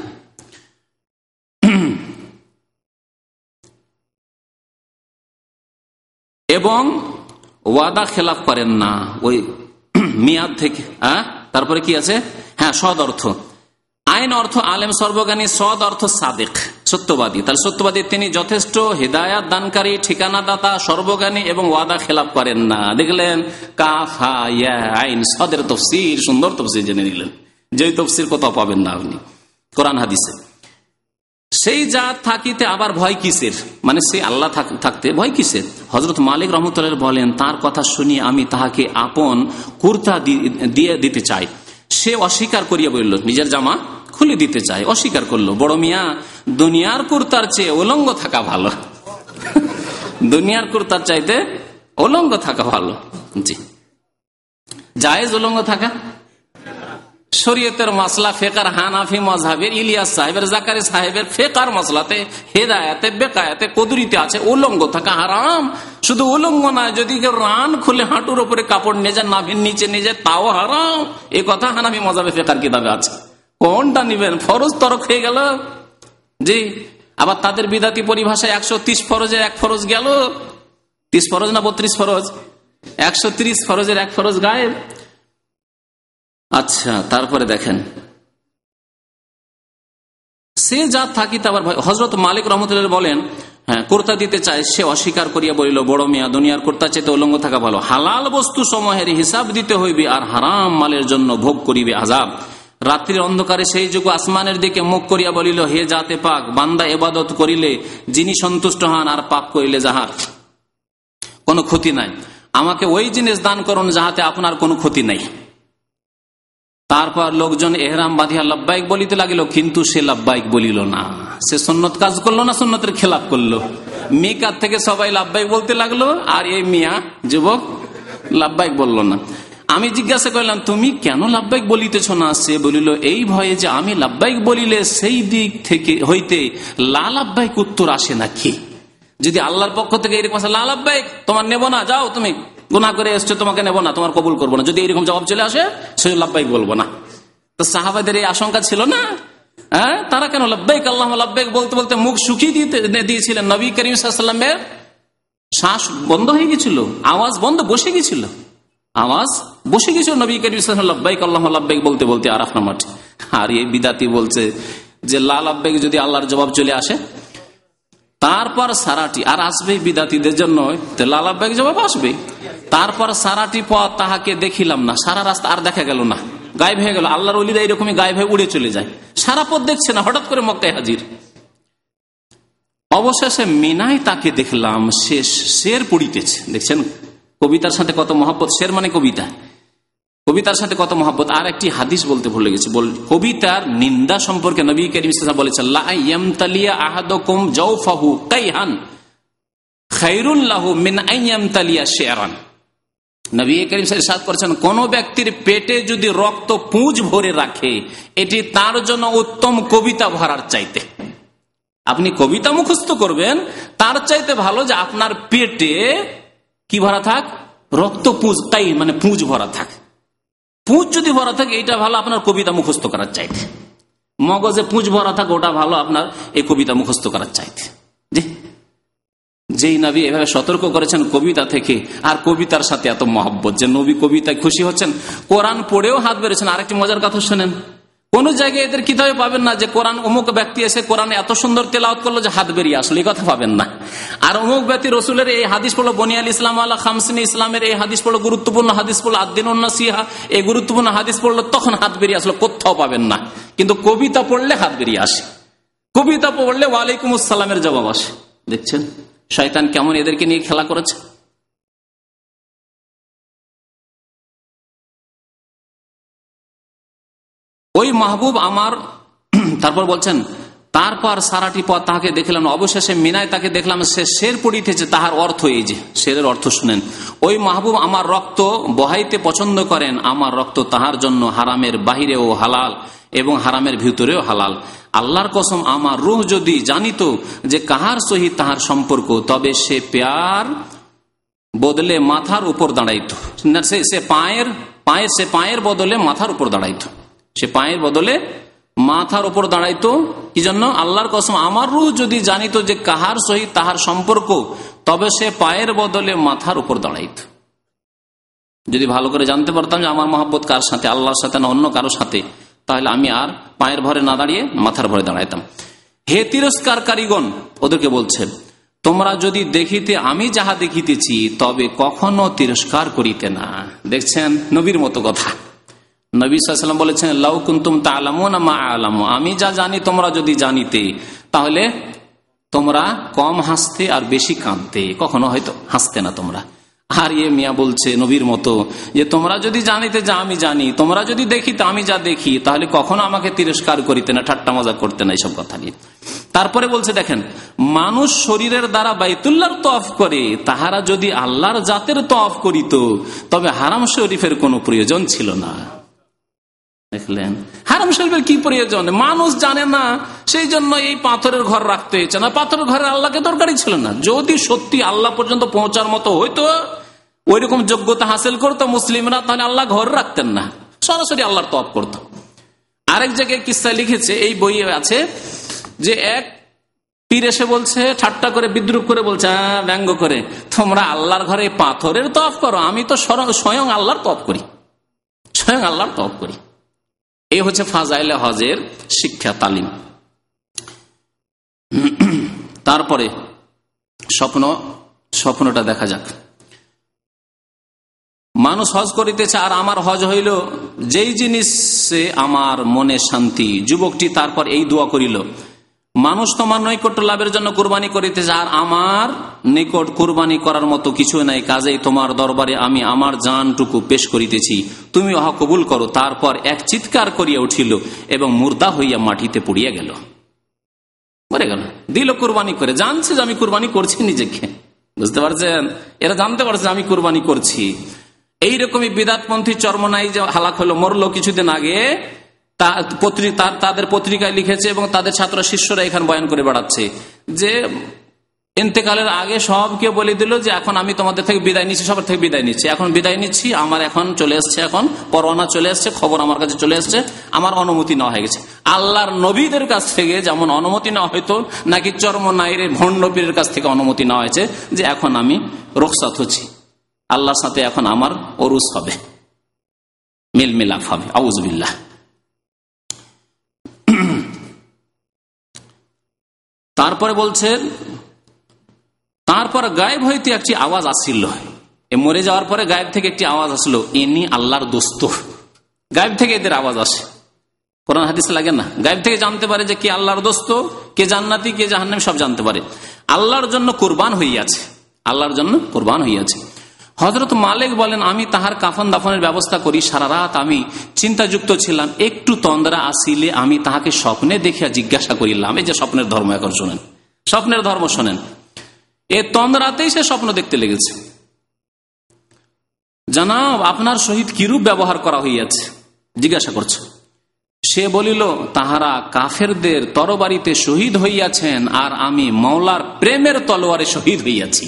এবং ওয়াদা খেলাফ করেন না ওই মেয়াদ থেকে। হ্যাঁ, তারপরে কি আছে? হ্যাঁ, সদ অর্থ। আইন অর্থ আলেম, সর্বজ্ঞানী। সদ অর্থ সাদেক, সত্যবাদী। তাহলে সত্যবাদী তিনি যথেষ্ট হেদায়াত দানকারী, ঠিকানা দাতা, সর্বজ্ঞানী এবং ওয়াদা খেলাপ করেন না। দেখলেন কাফ হা ইয়া আইন সদের তফসির, সুন্দর তফসির জেনে নিলেন, যে তফসির কোথাও পাবেন না আপনি কোরআন হাদিসে। সেই জাত থাকিতে আবার ভয় কিসের, মানে সে আল্লাহ থাকতে ভয় কিসের? হযরত মালিক রাহমাতুল্লাহ বলেন, তার কথা শুনিয়ে আমি তাহাকে আপন কুর্তা দিয়ে দিতে চাই। সে অস্বীকার করিয়া বলল, নিজের জামা খুলে দিতে চায়, অস্বীকার করলো। বড় মিয়া, দুনিয়ার কুর্তার চেয়ে উলঙ্গ থাকা ভালো, দুনিয়ার কুর্তার চাইতে উলঙ্গ থাকা ভালো। জি, জায়েজ উলঙ্গ থাকা? শরীয়তের মাসলা ফেকার হানাফি মাযহাবের ইলিয়াস সাহেবের, জাকারি সাহেবের ফেকার মাসলাতে, হেদায়েতে, বেকায়েতে, কুদরতে আছে উলঙ্গ থাকা হারাম। শুধু উলঙ্গ না, যদি কেউ রান খুলে হাঁটুর উপরে কাপড় নিয়ে যায়, নাভির নিচে নিয়ে যায়, তাও হারাম। এই কথা হানাফি মাযহাবের ফেকার কিতাবে আছে। কোনটা নিবেন? ফরজ তরক হয়ে গেল। জি, আবার তাদের বিদাতি পরিভাষায় একশো ত্রিশ ফরজের এক ফরজ গেল। ত্রিশ ফরজ না বত্রিশ ফরজ? একশো ত্রিশ ফরজের এক ফরজ গায়েব। আচ্ছা, তারপরে দেখেন, সে জাত থাকিতে আবার হযরত মালিক রাহমাতুল্লাহ বলেন, হ্যাঁ কুর্তা দিতে চায়, সে অস্বীকার করিয়া বলিল, বড় মিয়া, দুনিয়ার কুর্তা চেয়ে উলঙ্গ থাকা ভালো। হালাল বস্তু সমূহের হিসাব দিতে হইবে, আর হারাম মালের জন্য ভোগ করিবে আযাব। রাত্রির অন্ধকারে সেই যুগ আসমানের দিকে মুখ করিয়া বলিল, হে জাতে পাক, বান্দা ইবাদত করিলে যিনি সন্তুষ্ট হন, আর পাপ করিলে যাহার কোনো ক্ষতি নাই, আমাকে ওই জিনিস দান করুন যাহাতে আপনার কোনো ক্ষতি নাই। তারপর লোকজন এহরাম বাঁধিয়া লাব্বাইক বলিতে লাগিল, কিন্তু সে লাব্বাইক বলিল না। সে সুন্নত কাজ করলো না সুন্নতের খেলাপ করলো? মিকাত থেকে সবাই লাব্বাইক বলতে লাগলো, আর এই মিয়া যুবক লাব্বাইক বলল না। আমি জিজ্ঞাসা করলাম, তুমি কেন লাব্বাইক বলিতেছ না? সে বলিল, এই ভয়ে যে আমি লাব্বাইক বলিলে সেই দিক থেকে হইতে লা লাব্বাইক উত্তর আসে নাকি। যদি আল্লাহর পক্ষ থেকে এরকম আসে, লা লাব্বাইক তোমার নেব না, যাও তুমি গুনাহ করে এসছো, তোমাকে নেব না, তোমার কবুল করবো না, যদি এরকম জবাব চলে আসে, সে লাব্বাইক বলবো না। তো সাহাবাদের এই আশঙ্কা ছিল না? হ্যাঁ, তারা কেন লাব্বাইক আল্লাহুম্মা লাব্বাইক বলতে বলতে মুখ শুকিয়ে দিতে দিয়েছিলেন। নবী করিম সাল্লাল্লাহু আলাইহি ওয়াসাল্লামের শ্বাস বন্ধ হয়ে গেছিল, আওয়াজ বন্ধ, বসে গেছিল, আওয়াজ বসে গেছিল নবী করিম সাল্লাল্লাহু আলাইহি ওয়াসাল্লাম লাব্বাইক আল্লাহুম্মা লাব্বাইক বলতে বলতে আরাফা মাঠে। আর এই বিদাতি বলছে যে লা লাব্বাইক যদি আল্লাহর জবাব চলে আসে, তারপর সারাটি আর আসবে বিদাতিদের জন্য, লা লাব্বাইক জবাব আসবে। তারপর সারাটি পথ তাহাকে দেখিলাম না, সারা রাস্তা আর দেখা গেল না, গায়েব হয়ে গেল। আল্লাহর ওলিরা এরকমই গায়েব হয়ে উড়ে চলে যায়, সারা পথ দেখছে না, হঠাৎ করে মক্কায় হাজির। অবশেষে মিনায় তাকে দেখলাম, শেষ শের পড়িতেছে। দেখছেন কবিতার সাথে কত মহব্বত, শের মানে কবিতা, কবিতার সাথে কত মহব্বত। আর একটি হাদিস বলতে ভুলে গেছি, বল কবিতার নিন্দা সম্পর্কে নবী করিম সাল্লাল্লাহু আলাইহি ওয়াসাল্লাম বলেছেন, লা ইয়ামতালিয়া আহাদুকুম জাওফাহু কাইহান খায়রুল লাহু মিন আইয়ামতালিয়া শি'রান। নবী করিম সাল্লাল্লাহু আলাইহি ওয়াসাল্লাম করেছেন, কোন ব্যক্তির পেটে যদি রক্ত পুঁজ ভরে রাখে, এটি তার জন্য উত্তম কবিতা ভরার চাইতে। আপনি কবিতা মুখস্থ করবেন, তার চাইতে ভালো যে আপনার পেটে কি ভরা থাক, রক্ত পুঁজ, তাই মানে পুঁজ ভরা থাক। পুঁজ যদি ভরা থাকে এটা ভালো আপনার কবিতা মুখস্থ করার চাইতে। মগজে পুঁজ ভরা থাকে ওটা ভালো আপনার এই কবিতা মুখস্থ করার চাইতে। যেই নবী এভাবে সতর্ক করেছেন কবিতা থেকে, আর কবিতার সাথে এত মহব্বত যে নবী কবিতায় খুশি হচ্ছেন, কোরআন পড়েও হাত বেড়েছেন। আরেকটি মজার কথা শোনেন, কোন জায়গায় এদের কিতাবে পাবেন না যে কোরআন অমুক ব্যক্তি এসে কোরআনে এত সুন্দর তেলাওয়াত করলো যে হাত বেরিয়ে আসলো, এই কথা পাবেন না। আর অমুক ব্যক্তি রসুলের এই হাদিস পড়লো, বনিয়াল ইসলাম আলা খামসিন, ইসলামের এই হাদিস পড়লো, গুরুত্বপূর্ণ হাদিস পড়লো, আদ-দীনুন নাসিহা, এই গুরুত্বপূর্ণ হাদিস পড়লো, তখন হাত বেরিয়ে আসলো, কোথাও পাবেন না। কিন্তু কবিতা পড়লে হাত বেরিয়ে আসে, কবিতা পড়লে ওয়ালাইকুম আসসালামের জবাব আসে। দেখছেন শয়তান কেমন এদেরকে নিয়ে খেলা করেছে। ওই মাহবুব আমার, তারপর বলছেন, তারপর সারাটি পথ তাহাকে দেখলাম, অবশেষে মিনায় তাকে দেখলাম, সে শের পড়িতেছে। তাহার অর্থ এই যে, শেরের অর্থ শুনেন, ওই মাহবুব আমার রক্ত বহাইতে পছন্দ করেন, আমার রক্ত তাহার জন্য হারামের বাহিরেও হালাল এবং হারামের ভিতরেও হালাল। আল্লাহর কসম, আমার রূহ যদি জানিত যে কাহার সহিত তাহার সম্পর্ক, তবে সে প্যার বদলে মাথার উপর দাঁড়াইত। সে পায়ের পায়ের সে পায়ের বদলে মাথার উপর দাঁড়াইত, সে পায়ের বদলে মাথার উপর দাঁড়াইতো। কি জন্য? আল্লাহর কসম, আমার রূহ যদি জানিত যে কাহার সহিত তাহার সম্পর্ক, তবে সে পায়ের বদলে মাথার উপর দাঁড়াইত। যদি ভালো করে জানতে পারতাম যে আমার মহব্বত কার সাথে, আল্লাহর সাথে না অন্য কারোর সাথে, তাহলে আমি আর পায়ের ভরে না দাঁড়িয়ে মাথার ভরে দাঁড়াইতাম। হে তিরস্কারকারীগণ, ওদেরকে বলছেন, তোমরা যদি দেখিতে আমি যাহা দেখিতেছি তবে কখনো তিরস্কার করিতে না। দেখছেন নবীর মতো কথা। নবী সাল্লাল্লাহু আলাইহি ওয়াসাল্লাম বলেছেন, লাউ কুনতুম তা'লামুনা মা আ'লামু, আমি যা জানি তোমরা যদি জানিতে তাহলে তোমরা কম হাসতে আর বেশি কাঁদতে, কখনো হয়তো হাসতে না তোমরা। আর ইয়ে মিয়া বলছে নবীর মতো যে তোমরা যদি জানিতে যা আমি জানি, তোমরা যদি দেখিতে আমি যা দেখি, তাহলে কখনো আমাকে তিরস্কার করিতে না, ঠাট্টা মজা করতে না, এইসব কথা নিয়ে। তারপরে বলছে দেখেন, মানুষ শরীরের দ্বারা বাইতুল্লাহর তওয়াফ করে, তাহারা যদি আল্লাহর জাতের তওয়াফ করিত তবে হারাম শরীফের কোনো প্রয়োজন ছিল না। দেখলেন হারাম শরীফের কি প্রয়োজন? মানুষ জানে না, সেই জন্য এই পাথরের ঘর রাখতে হয়েছে না। পাথরের ঘরে আল্লাহকে দরকারই ছিল না। যদি সত্যি আল্লাহ পর্যন্ত পৌঁছার মতো হইতো, ওই রকম যোগ্যতা হাসিল করতো মুসলিমরা, তাহলে আল্লাহ ঘর রাখতেন না, সরাসরি আল্লাহর তওয়াফ করতো। আরেক জায়গায় কিসসা লিখেছে, এই বইয়ে আছে, যে এক পীর এসে বলছে, ঠাট্টা করে বিদ্রুপ করে বলছে, ব্যঙ্গ করে, তোমরা আল্লাহর ঘরে পাথরের তওয়াফ করো, আমি তো স্বয়ং আল্লাহর তওয়াফ করি, স্বয়ং আল্লাহর তওয়াফ করি। এই হচ্ছে ফাজাইলে হজের শিক্ষা তালিম। তারপরে স্বপ্ন, স্বপ্নটা দেখা যাক। মানুষ হজ করিতেছে, আর আমার হজ হইল যেই জিনিসে আমার মনে শান্তি। যুবকটি তারপর এই দোয়া করিল, মানুষ তোমার নৈকট্য লাভের জন্য কুরবানি করিতেছে, আর আমার নিকট কুরবানি করার মতো কিছু নাই, কাজেই তোমার দরবারে আমি আমার জানটুকু পেশ করিতেছি, তুমি উহা কবুল করো। তারপর এক চিৎকার করিয়া উঠিল এবং মুর্দা হইয়া মাটিতে পড়িয়া গেল, মরে গেল। দিল কুরবানি করে, জানছে যে আমি কুরবানি করছি নিজেকে, বুঝতে পারছেন? এরা জানতে পারছে আমি কুরবানি করছি। এইরকমই বিদাতপন্থী চরমনাই যে হালাক হলো, মরলো কিছুদিন আগে, তাদের পত্রিকায় লিখেছে এবং তাদের ছাত্র শিষ্যরা এখানে বয়ান করে বেড়াচ্ছে যে ইন্তেকালের আগে সবকে বলে দিল যে এখন আমি তোমাদের থেকে বিদায় নিচ্ছি, সবার থেকে বিদায় নিচ্ছি, এখন বিদায় নিচ্ছি, আমার এখন চলে এসছে, এখন পরোয়ানা চলে এসছে, খবর আমার কাছে চলে এসছে, আমার অনুমতি নেওয়া হয়ে গেছে। আল্লাহর নবীদের কাছ থেকে যেমন অনুমতি নেওয়া হয়তো, নাকি চরমনাইয়ের ভণ্ড পীরের কাছ থেকে অনুমতি নেওয়া হয়েছে যে এখন আমি রুখসাত হচ্ছি, আল্লাহর সাথে এখন আমার ওরুস হবে, মিল মিলাপ হবে। আউযুবিল্লাহ। তারপরে বলছেন, তারপর গায়েব হইতে একটি আওয়াজ আসছিল, এ মরে যাওয়ার পরে গায়েব থেকে একটি আওয়াজ আসলো, ইনি আল্লাহর দোস্ত। গায়েব থেকে এদের আওয়াজ আসে, কোরআন হাদিস লাগে না? গায়েব থেকে জানতে পারে যে কে আল্লাহর দোস্ত, কে জান্নাতি, কে জাহান্নামী, সব জানতে পারে। আল্লাহর জন্য কুরবান হইয়াছে, আল্লাহর জন্য কুরবান হইয়াছে। হযরত মালিক বলেন, আমি তাহার কাফন দাফনের ব্যবস্থা করি, সারা রাত আমি চিন্তাযুক্ত ছিলাম, একটু তন্দ্রা আসিলে আমি তাহাকে স্বপ্নে দেখিয়া জিজ্ঞাসা করিলাম। এই যে স্বপ্নের ধর্ম, এখন শোনেন, স্বপ্নের ধর্ম শোনেন। এ তন্দ্রাতেই সে স্বপ্ন দেখতে লেগেছে, জানাব আপনার সহিত কিরূপ ব্যবহার করা হইয়াছে, জিজ্ঞাসা করছে। সে বলিল, তাহারা কাফেরদের তরবারিতে শহীদ হইয়াছেন, আর আমি মওলার প্রেমের তলোয়ারে শহীদ হইয়াছি।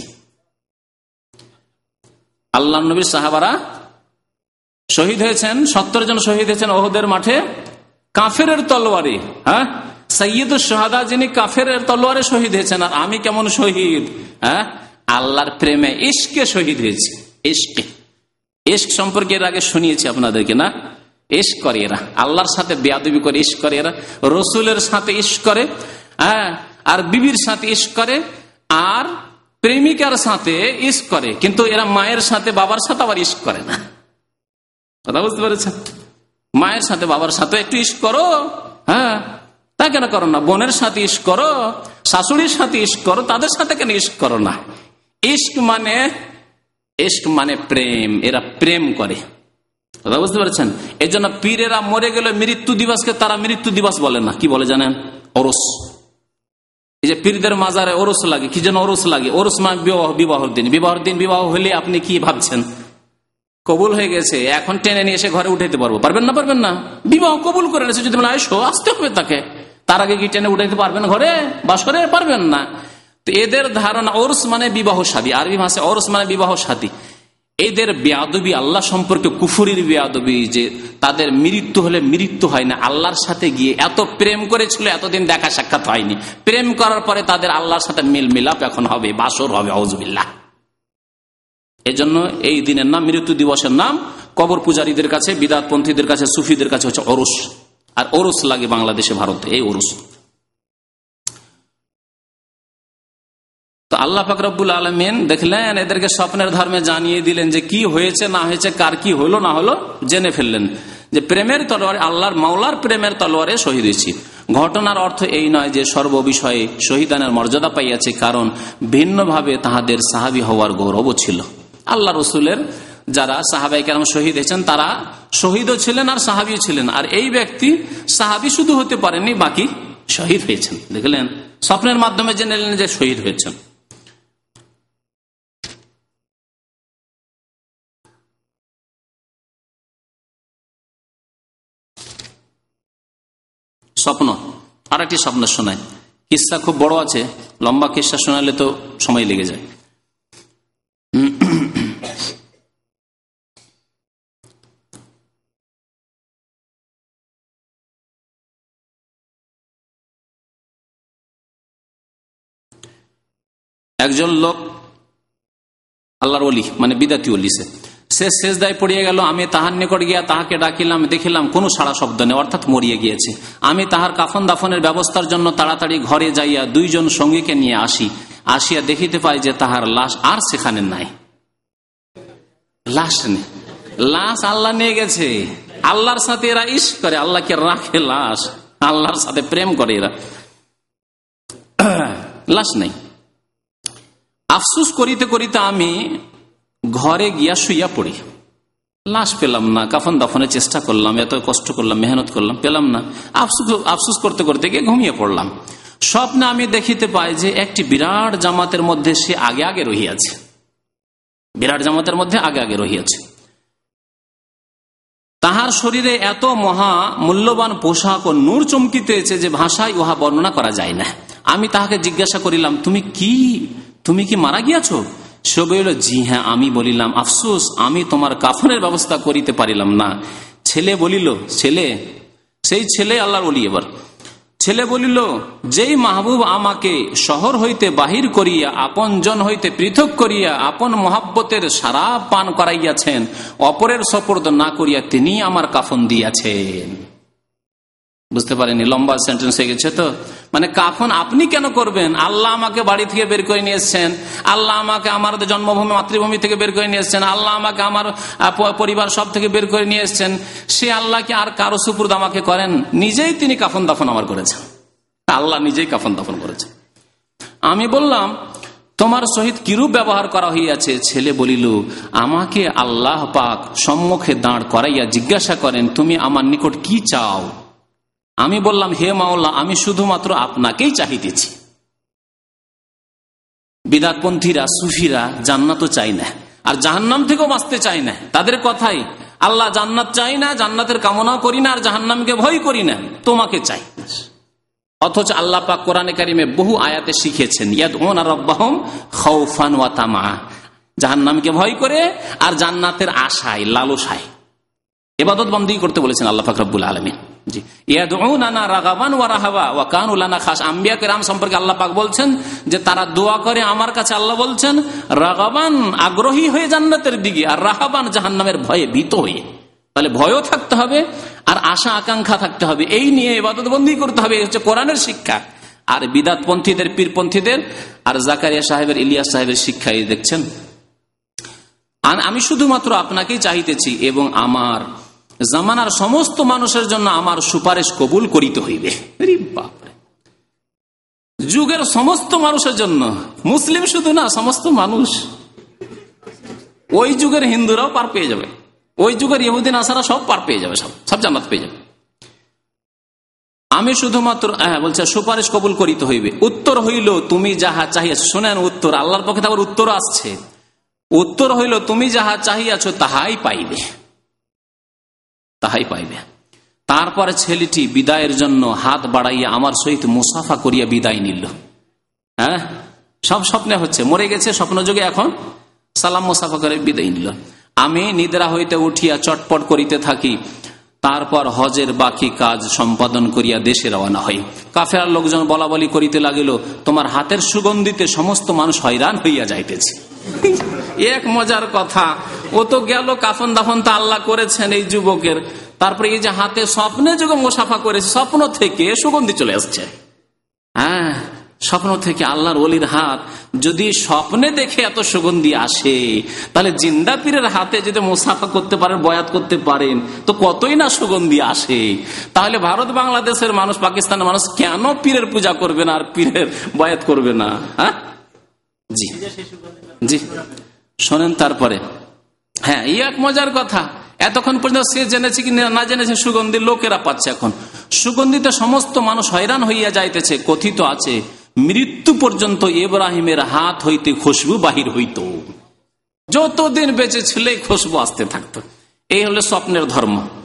আল্লাহ নবীর সাহাবারা শহীদ হয়েছেন, সত্তর জন শহীদ হয়েছেন ওহদের মাঠে কাফেরের তলোয়ারে। হ্যাঁ, সাইয়্যিদুশ শুহাদা যিনি কাফেরের তলোয়ারে শহীদ হয়েছেন, আর আমি কেমন শহীদ? হ্যাঁ, আল্লাহর প্রেমে, ইশকে শহীদ হয়েছে। ইশকে, ইশক সম্পর্কে এর আগে শুনিয়েছি আপনাদেরকে না? ইশক করে এরা, আল্লাহর সাথে বেয়াদবি করে ইশক করে এরা, রসুলের সাথে ইশক করে, হ্যাঁ, আর বিবির সাথে ইশক করে, আর প্রেমিকার সাথে ইশক করে। কিন্তু এরা মায়ের সাথে বাবার সাথে আবার ইশক করে না। কথা বুঝতে পেরেছেন? মায়ের সাথে বাবার সাথে একটু ইশক করো, হ্যাঁ, তা কেন করো না? বোনের সাথে ইশক করো, শাশুড়ির সাথে ইশক করো, তাদের সাথে কেন ইশক করো না? ইশক মানে, ইশক মানে প্রেম, এরা প্রেম করে। কথা বুঝতে পারছেন? এই জন্য পীরেরা মরে গেলে মৃত্যু দিবসকে তারা মৃত্যু দিবস বলে না, কি বলে জানেন? ওরস। এই যে পীরদের মাজারে ওরস লাগে, কি যেন ওরস লাগে? ওরস মানে বিবাহ, বিবাহের দিন। বিবাহের দিন বিবাহ হলে আপনি কি ভাবছেন? কবুল হয়ে গেছে, এখন টেনে নিয়ে এসে ঘরে উঠাইতে পারবো? পারবেন না, পারবেন না। বিবাহ কবুল করে নিয়েছে, যদি বলে আইসো, আসতে হবে তাকে, তার আগে কি টেনে উঠাইতে পারবেন ঘরে বাসরে? পারবেন না। তো এদের ধারণা ওরস মানে বিবাহ শাদী, আরবি ভাষায় ওরস মানে বিবাহ শাদী। এদের বেয়াদবি আল্লাহ সম্পর্কে, কুফরির বেয়াদবি, যে তাদের মৃত্যু হলে মৃত্যু হয় না, আল্লাহর সাথে গিয়ে এত প্রেম করেছিল, এতদিন দেখা সাক্ষাৎ হয়নি, প্রেম করার পরে তাদের আল্লাহর সাথে মিল মিলাপ এখন হবে, বাসর হবে। আউযুবিল্লাহ। এই জন্য এই দিনের নাম, মৃত্যু দিবসের নাম কবর পূজারীদের কাছে, বিদাতপন্থীদের কাছে, সুফিদের কাছে হচ্ছে ওরস। আর ওরস লাগে বাংলাদেশে, ভারতে এই ওরস। তো আল্লাহ পাক রব্বুল আলামিন দেখলেন এদেরকে স্বপ্নের ধর্মে জানিয়ে দিলেন যে কি হয়েছে না হয়েছে, কার কি হলো না হলো জেনে ফেললেন যে প্রেমের তলোয়ারে, আল্লাহর মাওলার প্রেমের তলোয়ারে শহীদ হয়েছি। ঘটনার অর্থ এই নয় যে সর্ববিষয়ে শহীদানের মর্যাদা পাইয়াছে, কারণ ভিন্নভাবে তাহাদের সাহাবী হওয়ার গৌরবও ছিল। আল্লাহ রসুলের যারা সাহাবাই কেরাম শহীদ হয়েছেন তারা শহীদও ছিলেন আর সাহাবিও ছিলেন, আর এই ব্যক্তি সাহাবী শুধু হতে পারেননি, বাকি শহীদ হয়েছেন। দেখলেন স্বপ্নের মাধ্যমে জেনে নিলেন যে শহীদ হয়েছেন। স্বপ্ন আর একটি স্বপ্ন শোনায়, কিসসা খুব বড় আছে, লম্বা কিসসা শোনালে তো সময় লেগে যায়। একজন লোক আল্লাহর ওলি, মানে বিদাতি ওলি, সে সে সেজদায় পড়িয়ে গেল। আমি তাহার নিকট গিয়া তাহাকে ডাকিলাম, দেখিলাম কোনো সাড়া শব্দ নেই, অর্থাৎ মরিয়ে গিয়েছে। আমি তাহার কাফন দাফনের ব্যবস্থার জন্য তাড়াতাড়ি ঘরে যাইয়া দুইজন সঙ্গীকে নিয়ে আসি। আসিয়া দেখিতে পাই যে তাহার লাশ আর সেখানে নাই। লাশ নেই, লাশ আল্লাহ নিয়ে গেছে। আল্লাহর সাথে এরা ইশ করে, আল্লাহকে রাখে লাশ, আল্লাহর সাথে প্রেম করে এরা। লাশ নেই। আফসুস করিতে করিতে আমি ঘরে গিয়া শুইয়া পড়ি। লাশ পেলাম না, কাফন দাফনের চেষ্টা করলাম, এত কষ্ট করলাম, মেহনত করলাম, পেলাম না। আফসুস আফসুস করতে করতে গিয়ে ঘুমিয়ে পড়লাম। স্বপ্নে আমি দেখিতে পাই যে একটি বিরাট জামাতের মধ্যে সে আগে আগে রহিয়াছে, বিরাট জামাতের মধ্যে আগে আগে রহিয়াছে। তাহার শরীরে এত মহা মূল্যবান পোশাক ও নূর চমকিতেছে যে ভাষায় উহা বর্ণনা করা যায় না। আমি তাহাকে জিজ্ঞাসা করিলাম, তুমি কি তুমি কি মারা গিয়াছো? সে বলিল, জি হ্যাঁ। আমি বলিলাম, আফসোস, আমি তোমার কাফনের ব্যবস্থা করিতে পারিলাম না। ছেলে বলিল, ছেলে সেই ছেলে আল্লাহর ওলি। এবার ছেলে বলিল, যেই মাহবুব আমাকে শহর হইতে বাহির করিয়া আপন জন হইতে পৃথক করিয়া আপন মহাব্বতের সারা পান করাইয়াছেন, অপরের সপর্দ না করিয়া তিনি আমার কাফন দিয়াছেন। বুঝতে পারেনি, লম্বা সেন্টেন্স হয়ে গেছে। তো মানে কাফন আপনি কেন করবেন? আল্লাহ আমাকে বাড়ি থেকে বের করে নিয়ে এসছেন, আল্লাহ আমাকে আমার জন্মভূমি মাতৃভূমি থেকে বের করে নিয়ে এসছেন, আল্লাহ আমাকে আমার পরিবার সব থেকে বের করে নিয়ে এসছেন। সে আল্লাহকে আর কারো সুপুর্দ আমাকে করেন? নিজেই তিনি কাফন দাফন আমার করেছেন, আল্লাহ নিজেই কাফন দাফন করেছেন। আমি বললাম, তোমার সহিত কিরূপ ব্যবহার করা হইয়াছে? ছেলে বলিল, আমাকে আল্লাহ পাক সম্মুখে দাঁড় করাইয়া জিজ্ঞাসা করেন, তুমি আমার নিকট কি চাও? আমি বললাম, হে মাওলা, আমি শুধুমাত্র আপনাকেই চাহিতেছি। বিদআতপন্থীরা, সুফিরা জান্নাত চাই না, আর জাহান্নাম থেকেও বাঁচতে চাই না। তাদের কথাই, আল্লাহ জান্নাত চাই না, জান্নাতের কামনা করি না, আর জাহান্নামকে ভয় করি না, তোমাকে চাই। অথচ আল্লাহ পাক কোরআনে কারিমে বহু আয়াতে শিখেছেন, ইয়াদউনা রাব্বাহুম খাউফান ওয়া তামা, জাহান্নামকে ভয় করে আর জান্নাতের আশায়, লালসায় ইবাদত বন্দেগী করতে বলেছেন আল্লাহ পাক রব্বুল আলামিন। জি, ইয়াদউনানা রাগাবান ওয়া রাহাবা ওয়া কানু লানা খাশ। আম্বিয়া কেরাম সম্পর্কে আল্লাহ পাক বলছেন যে তারা দোয়া করে আমার কাছে। আল্লাহ বলছেন রাগাবান, আগ্রহী হয়ে জান্নাতের দিকে, আর রাহাবান, জাহান্নামের ভয়ে ভীত হয়ে। তাহলে ভয়ও থাকতে হবে আর আশা আকাঙ্ক্ষা থাকতে হবে, এই নিয়ে ইবাদত বন্দেগী করতে হবে। হচ্ছে কোরআনের শিক্ষা। আর বিদআতপন্থীদের, পীরপন্থীদের আর জাকারিয়া সাহেবের, ইলিয়াস সাহেবের শিক্ষা এই দেখছেন। আমি শুধুমাত্র আপনাকেই চাহিতেছি এবং আমার জামানার সমস্ত মানুষের জন্য আমার সুপারিশ কবুল করিতে হইবে। যুগের সমস্ত মানুষের জন্য, মুসলিম শুধু না, সমস্ত মানুষ। ওই যুগের হিন্দুরাও পার পেয়ে যাবে, ওই যুগের ইহুদি নাসারা সব পার পেয়ে যাবে, সব সব জান্নাত পেয়ে যাবে। আমি শুধুমাত্র, হ্যাঁ বলছে, সুপারিশ কবুল করিতে হইবে। উত্তর হইল, তুমি যাহা চাহিয়াছ। শোনেন উত্তর, আল্লাহর পক্ষে আবার উত্তর আসছে। উত্তর হইল, তুমি যাহা চাহিয়াছ তাহাই পাইবে, তাহাই পাইবে। তারপরে ছেলেটি বিদায়ের জন্য হাত বাড়াইয়া আমার সহিত মুসাফা করিয়া বিদায় নিল। হ্যাঁ, সব স্বপ্নে হচ্ছে, মরে গেছে স্বপ্নযোগে, এখন সালাম মুসাফা করে বিদায় নিল। আমি নিদ্রা হইতে উঠিয়া চটপট করিতে থাকি। তারপর হজের বাকি কাজ সম্পাদন করিয়া দেশে রওনা হই। কাফেরার লোকজন বলা বলি করিতে লাগিল, তোমার হাতের সুগন্ধিতে সমস্ত মানুষ হয়রান হইয়া যাইতেছে। এক মজার কথা, ও তো গেল, কাফন দাফন তো আল্লাহ করেছেন এই যুবকের, তারপরে এই যে হাতে স্বপ্নে যুগে মুসাফা করেছে, স্বপ্ন থেকে সুগন্ধি চলে আসছে। হ্যাঁ, স্বপ্ন থেকে আল্লাহর ওলির হাত যদি স্বপ্নে দেখে এত সুগন্ধি আসে, তাহলে জিন্দা পীরের হাতে যদি মুসাফা করতে পারেন, বয়াত করতে পারেন, তো কতই না সুগন্ধি আসে। তাহলে ভারত বাংলাদেশের মানুষ, পাকিস্তানের মানুষ কেন পীরের পূজা করবে না আর পীরের বয়াত করবে না? হ্যাঁ জি জি শোনেন, তারপরে হ্যাঁ এই এক মজার কথা, এতক্ষণ পর্যন্ত সে জেনেছে কি না জেনেছে, সুগন্ধি লোকেরা পাচ্ছে। এখন সুগন্ধিতে সমস্ত মানুষ হয়রান হইয়া যাইতেছে। কথিত আছে মৃত্যু পর্যন্ত ইব্রাহিমের হাত হইতে খুশবু বাহির হইত, যতদিন বেঁচে ছিল খুশবু আসতে থাকতো। এই হলো স্বপ্নের ধর্ম।